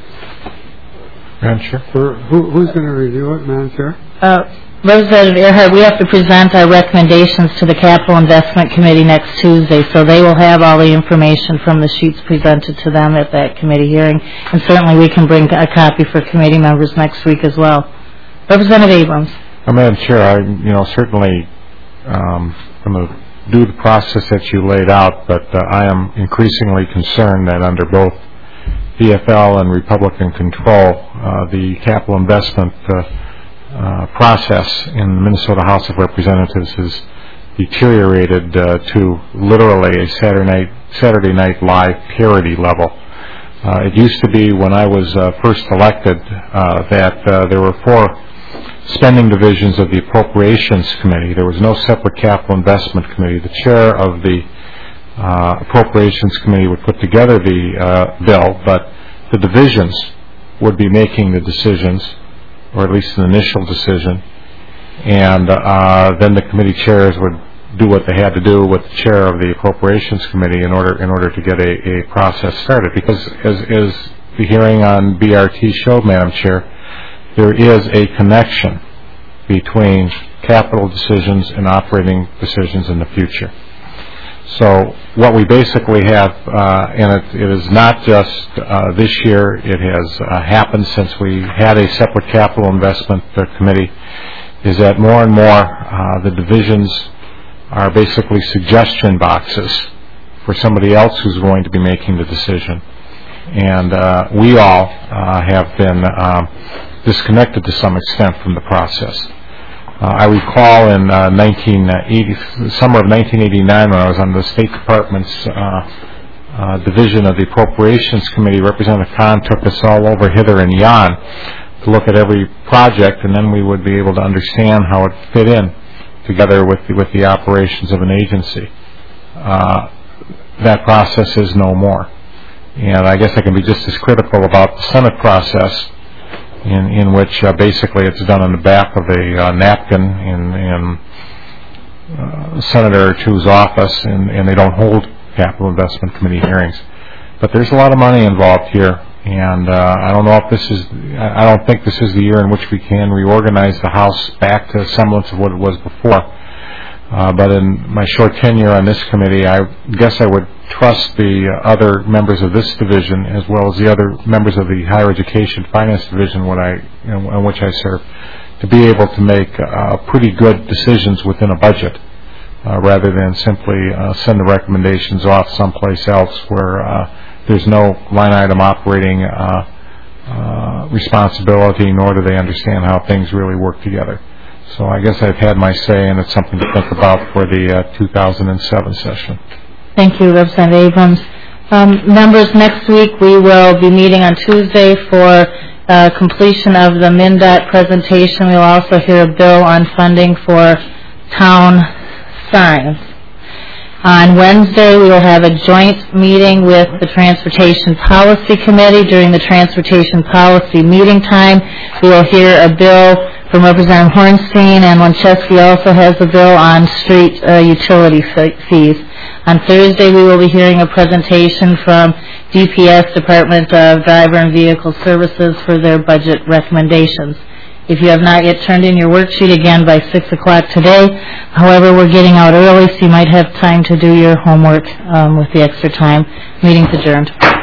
Speaker 14: Madam Chair?
Speaker 10: For, who, who's going to review it, Madam Chair?
Speaker 1: Uh, Representative Earhart, we have to present our recommendations to the Capital Investment Committee next Tuesday, so they will have all the information from the sheets presented to them at that committee hearing, and certainly we can bring a copy for committee members next week as well. Representative Abrams.
Speaker 14: Uh, Madam Chair, I, you know, certainly um, going to do the process that you laid out, but uh, I am increasingly concerned that under both D F L and Republican control, uh, the capital investment uh, uh, process in the Minnesota House of Representatives has deteriorated uh, to literally a Saturday night, Saturday Night Live parody level. Uh, it used to be when I was uh, first elected uh, that uh, there were four spending divisions of the Appropriations Committee. There was no separate Capital Investment Committee. The chair of the uh, Appropriations Committee would put together the uh, bill, but the divisions would be making the decisions, or at least an initial decision, and uh, then the committee chairs would do what they had to do with the chair of the Appropriations Committee in order in order to get a, a process started. Because as, as the hearing on B R T showed, Madam Chair, there is a connection between capital decisions and operating decisions in the future. So what we basically have, uh, and it, it is not just uh, this year, it has uh, happened since we had a separate capital investment uh, committee, is that more and more uh, the divisions are basically suggestion boxes for somebody else who's going to be making the decision. And uh, we all uh, have been um, disconnected to some extent from the process. Uh, I recall in uh, nineteen eighty, summer of nineteen eighty-nine, when I was on the State Department's uh, uh, division of the Appropriations Committee, Representative Kahn took us all over hither and yon to look at every project, and then we would be able to understand how it fit in together with the, with the operations of an agency. Uh, that process is no more. And I guess I can be just as critical about the Senate process, in, in which uh, basically it's done on the back of a uh, napkin in, in uh, a senator or two's office, and, and they don't hold capital investment committee hearings. But there's a lot of money involved here, and uh, I don't know if this is, I don't think this is the year in which we can reorganize the House back to a semblance of what it was before. Uh, but in my short tenure on this committee, I guess I would trust the uh, other members of this division, as well as the other members of the Higher Education Finance Division, when I, in, in which I serve, to be able to make uh, pretty good decisions within a budget, uh, rather than simply uh, send the recommendations off someplace else where uh, there's no line item operating uh, uh, responsibility, nor do they understand how things really work together. So I guess I've had my say, and it's something to think about for the uh, two thousand seven session.
Speaker 1: Thank you, Representative Abrams. Um, members, next week we will be meeting on Tuesday for uh, completion of the MnDOT presentation. We will also hear a bill on funding for town signs. On Wednesday, we will have a joint meeting with the Transportation Policy Committee. During the Transportation Policy meeting time, we will hear a bill from Representative Hornstein, and Winchesky also has a bill on street uh, utility fees. On Thursday, we will be hearing a presentation from D P S, Department of Driver and Vehicle Services, for their budget recommendations. If you have not yet turned in your worksheet, again by six o'clock today. However, we're getting out early, so you might have time to do your homework um, with the extra time. Meeting's adjourned.